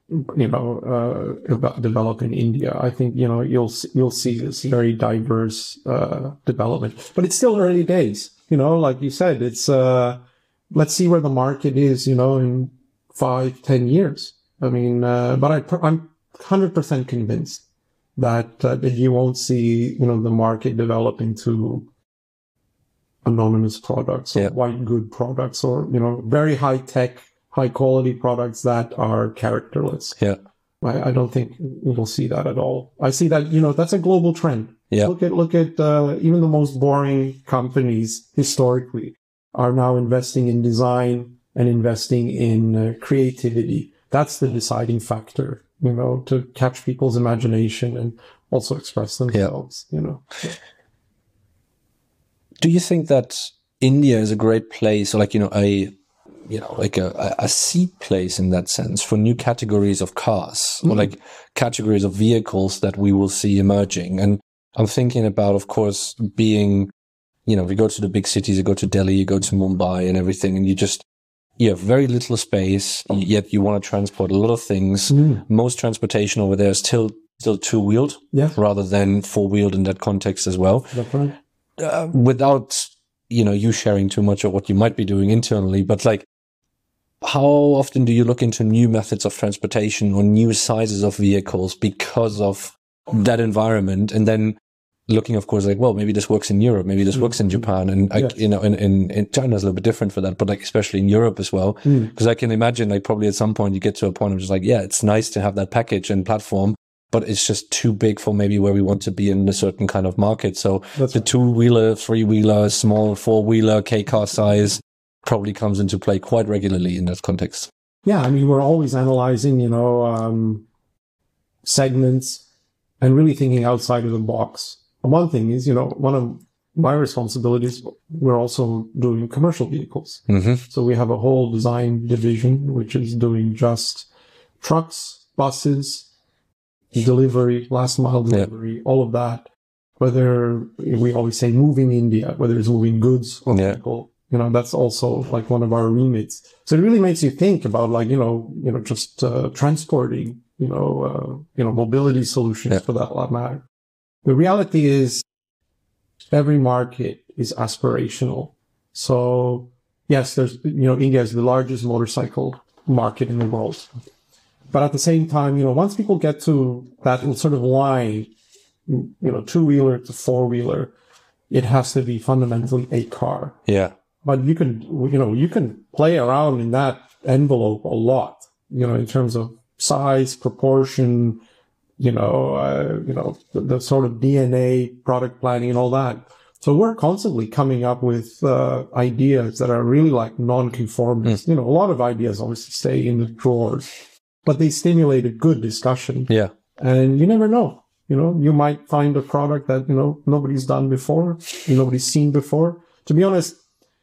Speaker 2: develop in India. I think, you'll see this very diverse, development, but it's still early days, like you said, it's, let's see where the market is, in 5-10 years. I mean, but I'm 100% convinced that you won't see, the market develop into anonymous products or white good products or, very high tech, high quality products that are characterless.
Speaker 1: Yeah.
Speaker 2: I don't think we'll see that at all. I see that, that's a global trend.
Speaker 1: Yeah.
Speaker 2: Look at even the most boring companies historically are now investing in design and investing in creativity. That's the deciding factor, to catch people's imagination and also express themselves,
Speaker 1: Do you think that India is a great place, or like, a seed place in that sense for new categories of cars or like categories of vehicles that we will see emerging? And I'm thinking about, of course, being, if you go to the big cities, you go to Delhi, you go to Mumbai and everything, and you have very little space, yet you want to transport a lot of things. Most transportation over there is still two-wheeled rather than four-wheeled in that context as well.
Speaker 2: That's right.
Speaker 1: Without, you sharing too much of what you might be doing internally, but like, how often do you look into new methods of transportation or new sizes of vehicles because of that environment? And then looking, of course, like, well, maybe this works in Europe, maybe this works in Japan. And, in China's a little bit different for that, but like, especially in Europe as well. Because I can imagine, like, probably at some point you get to a point of just like, yeah, it's nice to have that package and platform, but it's just too big for maybe where we want to be in a certain kind of market. So the two-wheeler, three-wheeler, small four-wheeler, K-car size probably comes into play quite regularly in that context.
Speaker 2: Yeah, we're always analyzing, segments and really thinking outside of the box. One thing is, one of my responsibilities, we're also doing commercial vehicles. So we have a whole design division, which is doing just trucks, buses, delivery, last mile delivery, all of that. Whether we always say moving India, whether it's moving goods or people, that's also like one of our remits. So it really makes you think about like, just transporting, mobility solutions for that matter. The reality is every market is aspirational. So yes, there's, India is the largest motorcycle market in the world. But at the same time, once people get to that sort of line, two-wheeler to four-wheeler, it has to be fundamentally a car.
Speaker 1: Yeah.
Speaker 2: But you can play around in that envelope a lot, in terms of size, proportion, the sort of DNA, product planning and all that. So we're constantly coming up with ideas that are really like non-conformist. A lot of ideas obviously stay in the drawers, but they stimulate a good discussion.
Speaker 1: Yeah.
Speaker 2: And you never know. You might find a product that, nobody's done before, nobody's seen before. To be honest,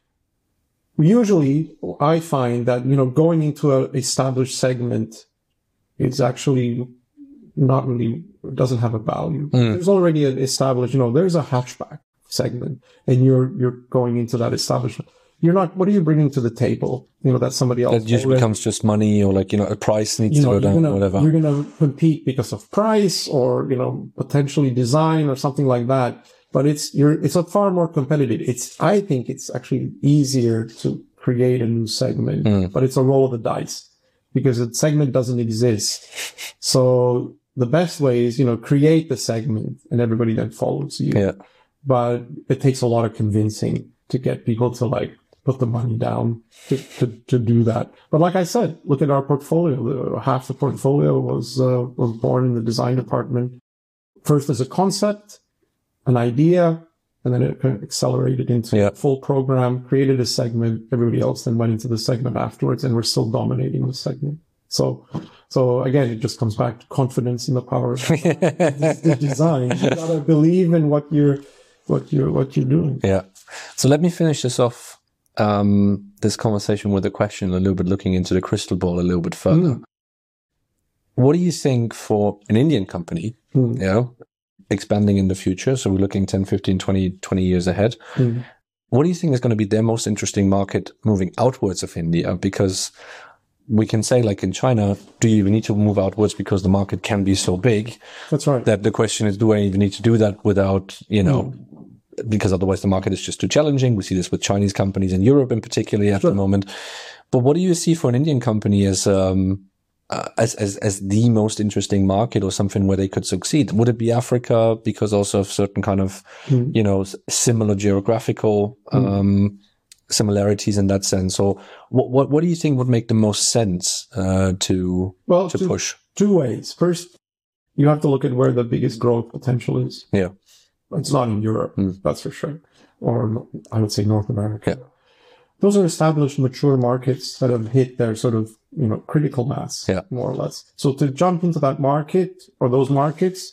Speaker 2: usually I find that, going into an established segment is actually not really, doesn't have a value. There's already an established, there's a hatchback segment and you're going into that establishment. You're not, what are you bringing to the table? That somebody else.
Speaker 1: That usually becomes just money or like, a price needs to go down or whatever.
Speaker 2: You're going to compete because of price or, potentially design or something like that. But it's a far more competitive. I think it's actually easier to create a new segment, but it's a roll of the dice because the segment doesn't exist. So the best way is, create the segment and everybody then follows you.
Speaker 1: Yeah.
Speaker 2: But it takes a lot of convincing to get people to like put the money down to do that. But like I said, look at our portfolio. Half the portfolio was born in the design department. First as a concept, an idea, and then it kind of accelerated into a full program, created a segment. Everybody else then went into the segment afterwards, and we're still dominating the segment. So again, it just comes back to confidence in the power of the design. You gotta believe in what you're doing.
Speaker 1: Yeah. So let me finish this off, this conversation with a question, a little bit looking into the crystal ball a little bit further. What do you think for an Indian company, expanding in the future? So we're looking 10, 15, 20 years ahead. What do you think is going to be their most interesting market moving outwards of India? Because we can say, like in China, do you even need to move outwards because the market can be so big?
Speaker 2: That's right.
Speaker 1: That the question is, do I even need to do that without, because otherwise the market is just too challenging. We see this with Chinese companies in Europe in particular at the moment. But what do you see for an Indian company as as the most interesting market or something where they could succeed? Would it be Africa because also of certain kind of, similar geographical similarities in that sense? Or what do you think would make the most sense to push?
Speaker 2: Two ways. First, you have to look at where the biggest growth potential is.
Speaker 1: Yeah.
Speaker 2: It's not in Europe, that's for sure. Or I would say North America.
Speaker 1: Yeah.
Speaker 2: Those are established, mature markets that have hit their sort of, critical mass, more or less. So to jump into that market or those markets,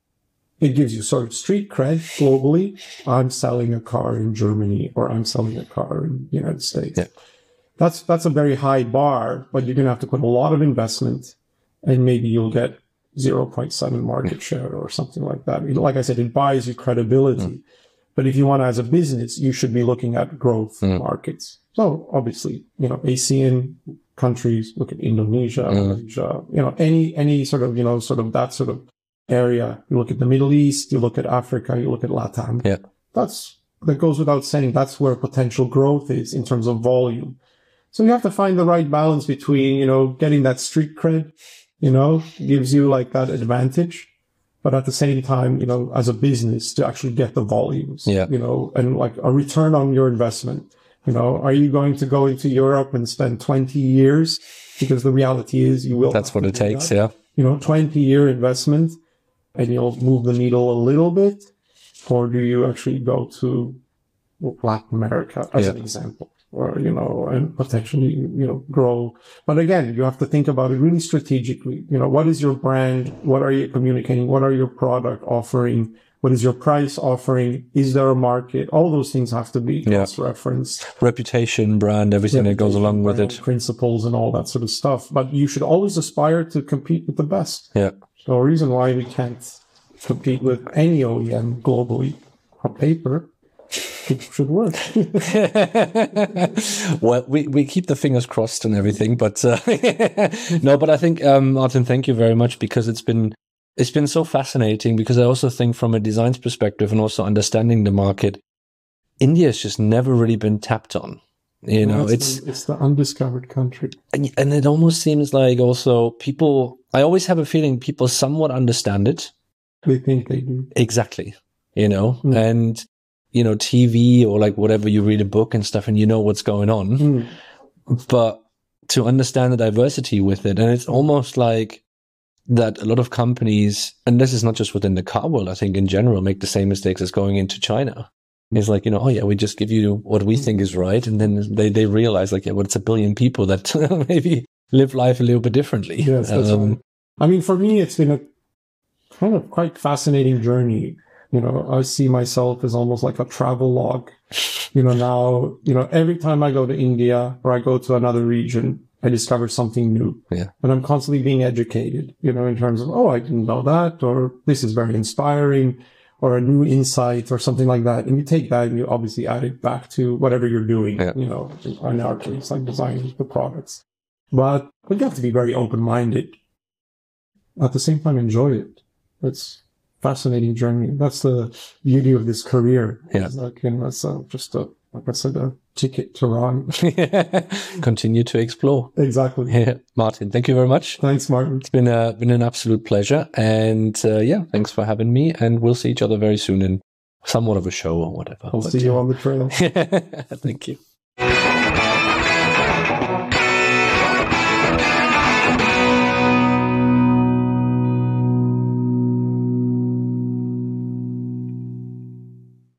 Speaker 2: it gives you sort of street cred globally. I'm selling a car in Germany or I'm selling a car in the United States.
Speaker 1: Yeah.
Speaker 2: That's a very high bar, but you're going to have to put a lot of investment and maybe you'll get 0.7 market share or something like that. Like I said, it buys you credibility. But if you want to, as a business, you should be looking at growth markets. So obviously, ASEAN countries, look at Indonesia, Malaysia, any sort of, that sort of area. You look at the Middle East, you look at Africa, you look at LATAM.
Speaker 1: Yeah.
Speaker 2: That goes without saying. That's where potential growth is in terms of volume. So you have to find the right balance between, getting that street cred, gives you like that advantage. But at the same time, as a business to actually get the volumes, and like a return on your investment, are you going to go into Europe and spend 20 years? Because the reality is you will.
Speaker 1: That's what it takes.
Speaker 2: 20-year investment and you'll move the needle a little bit. Or do you actually go to Latin America as an example? Or, and potentially, grow. But again, you have to think about it really strategically. What is your brand? What are you communicating? What are your product offering? What is your price offering? Is there a market? All those things have to be cross-referenced.
Speaker 1: Reputation, brand, everything that goes along with it.
Speaker 2: Principles and all that sort of stuff. But you should always aspire to compete with the best.
Speaker 1: Yeah.
Speaker 2: So a reason why we can't compete with any OEM globally on paper. It should work.
Speaker 1: Well, we keep the fingers crossed and everything, but no, but I think, Martin, thank you very much because it's been so fascinating because I also think from a design perspective and also understanding the market, India has just never really been tapped on.
Speaker 2: It's the undiscovered country.
Speaker 1: And it almost seems like also I always have a feeling people somewhat understand it.
Speaker 2: They think they do.
Speaker 1: Exactly. And TV or like whatever, you read a book and stuff and you know what's going on, but to understand the diversity with it. And it's almost like that a lot of companies, and this is not just within the car world, I think in general, make the same mistakes as going into China. It's like, we just give you what we think is right. And then they realize like, it's 1 billion people that maybe live life a little bit differently.
Speaker 2: Yes, that's right. I mean, for me, it's been a kind of quite fascinating journey. I see myself as almost like a travel log. Now, every time I go to India or I go to another region, I discover something new.
Speaker 1: Yeah.
Speaker 2: And I'm constantly being educated, in terms of, I didn't know that, or this is very inspiring, or a new insight or something like that. And you take that and you obviously add it back to whatever you're doing, in our case, like designing the products. But you have to be very open-minded. At the same time, enjoy it. It's fascinating journey. That's the beauty of this career.
Speaker 1: Yeah.
Speaker 2: It's like, it's just a ticket to run.
Speaker 1: Continue to explore.
Speaker 2: Exactly.
Speaker 1: Yeah. Martin, thank you very much.
Speaker 2: Thanks, Martin.
Speaker 1: It's been an absolute pleasure. And thanks for having me. And we'll see each other very soon in somewhat of a show or whatever.
Speaker 2: I'll see you on the trail.
Speaker 1: Thank you.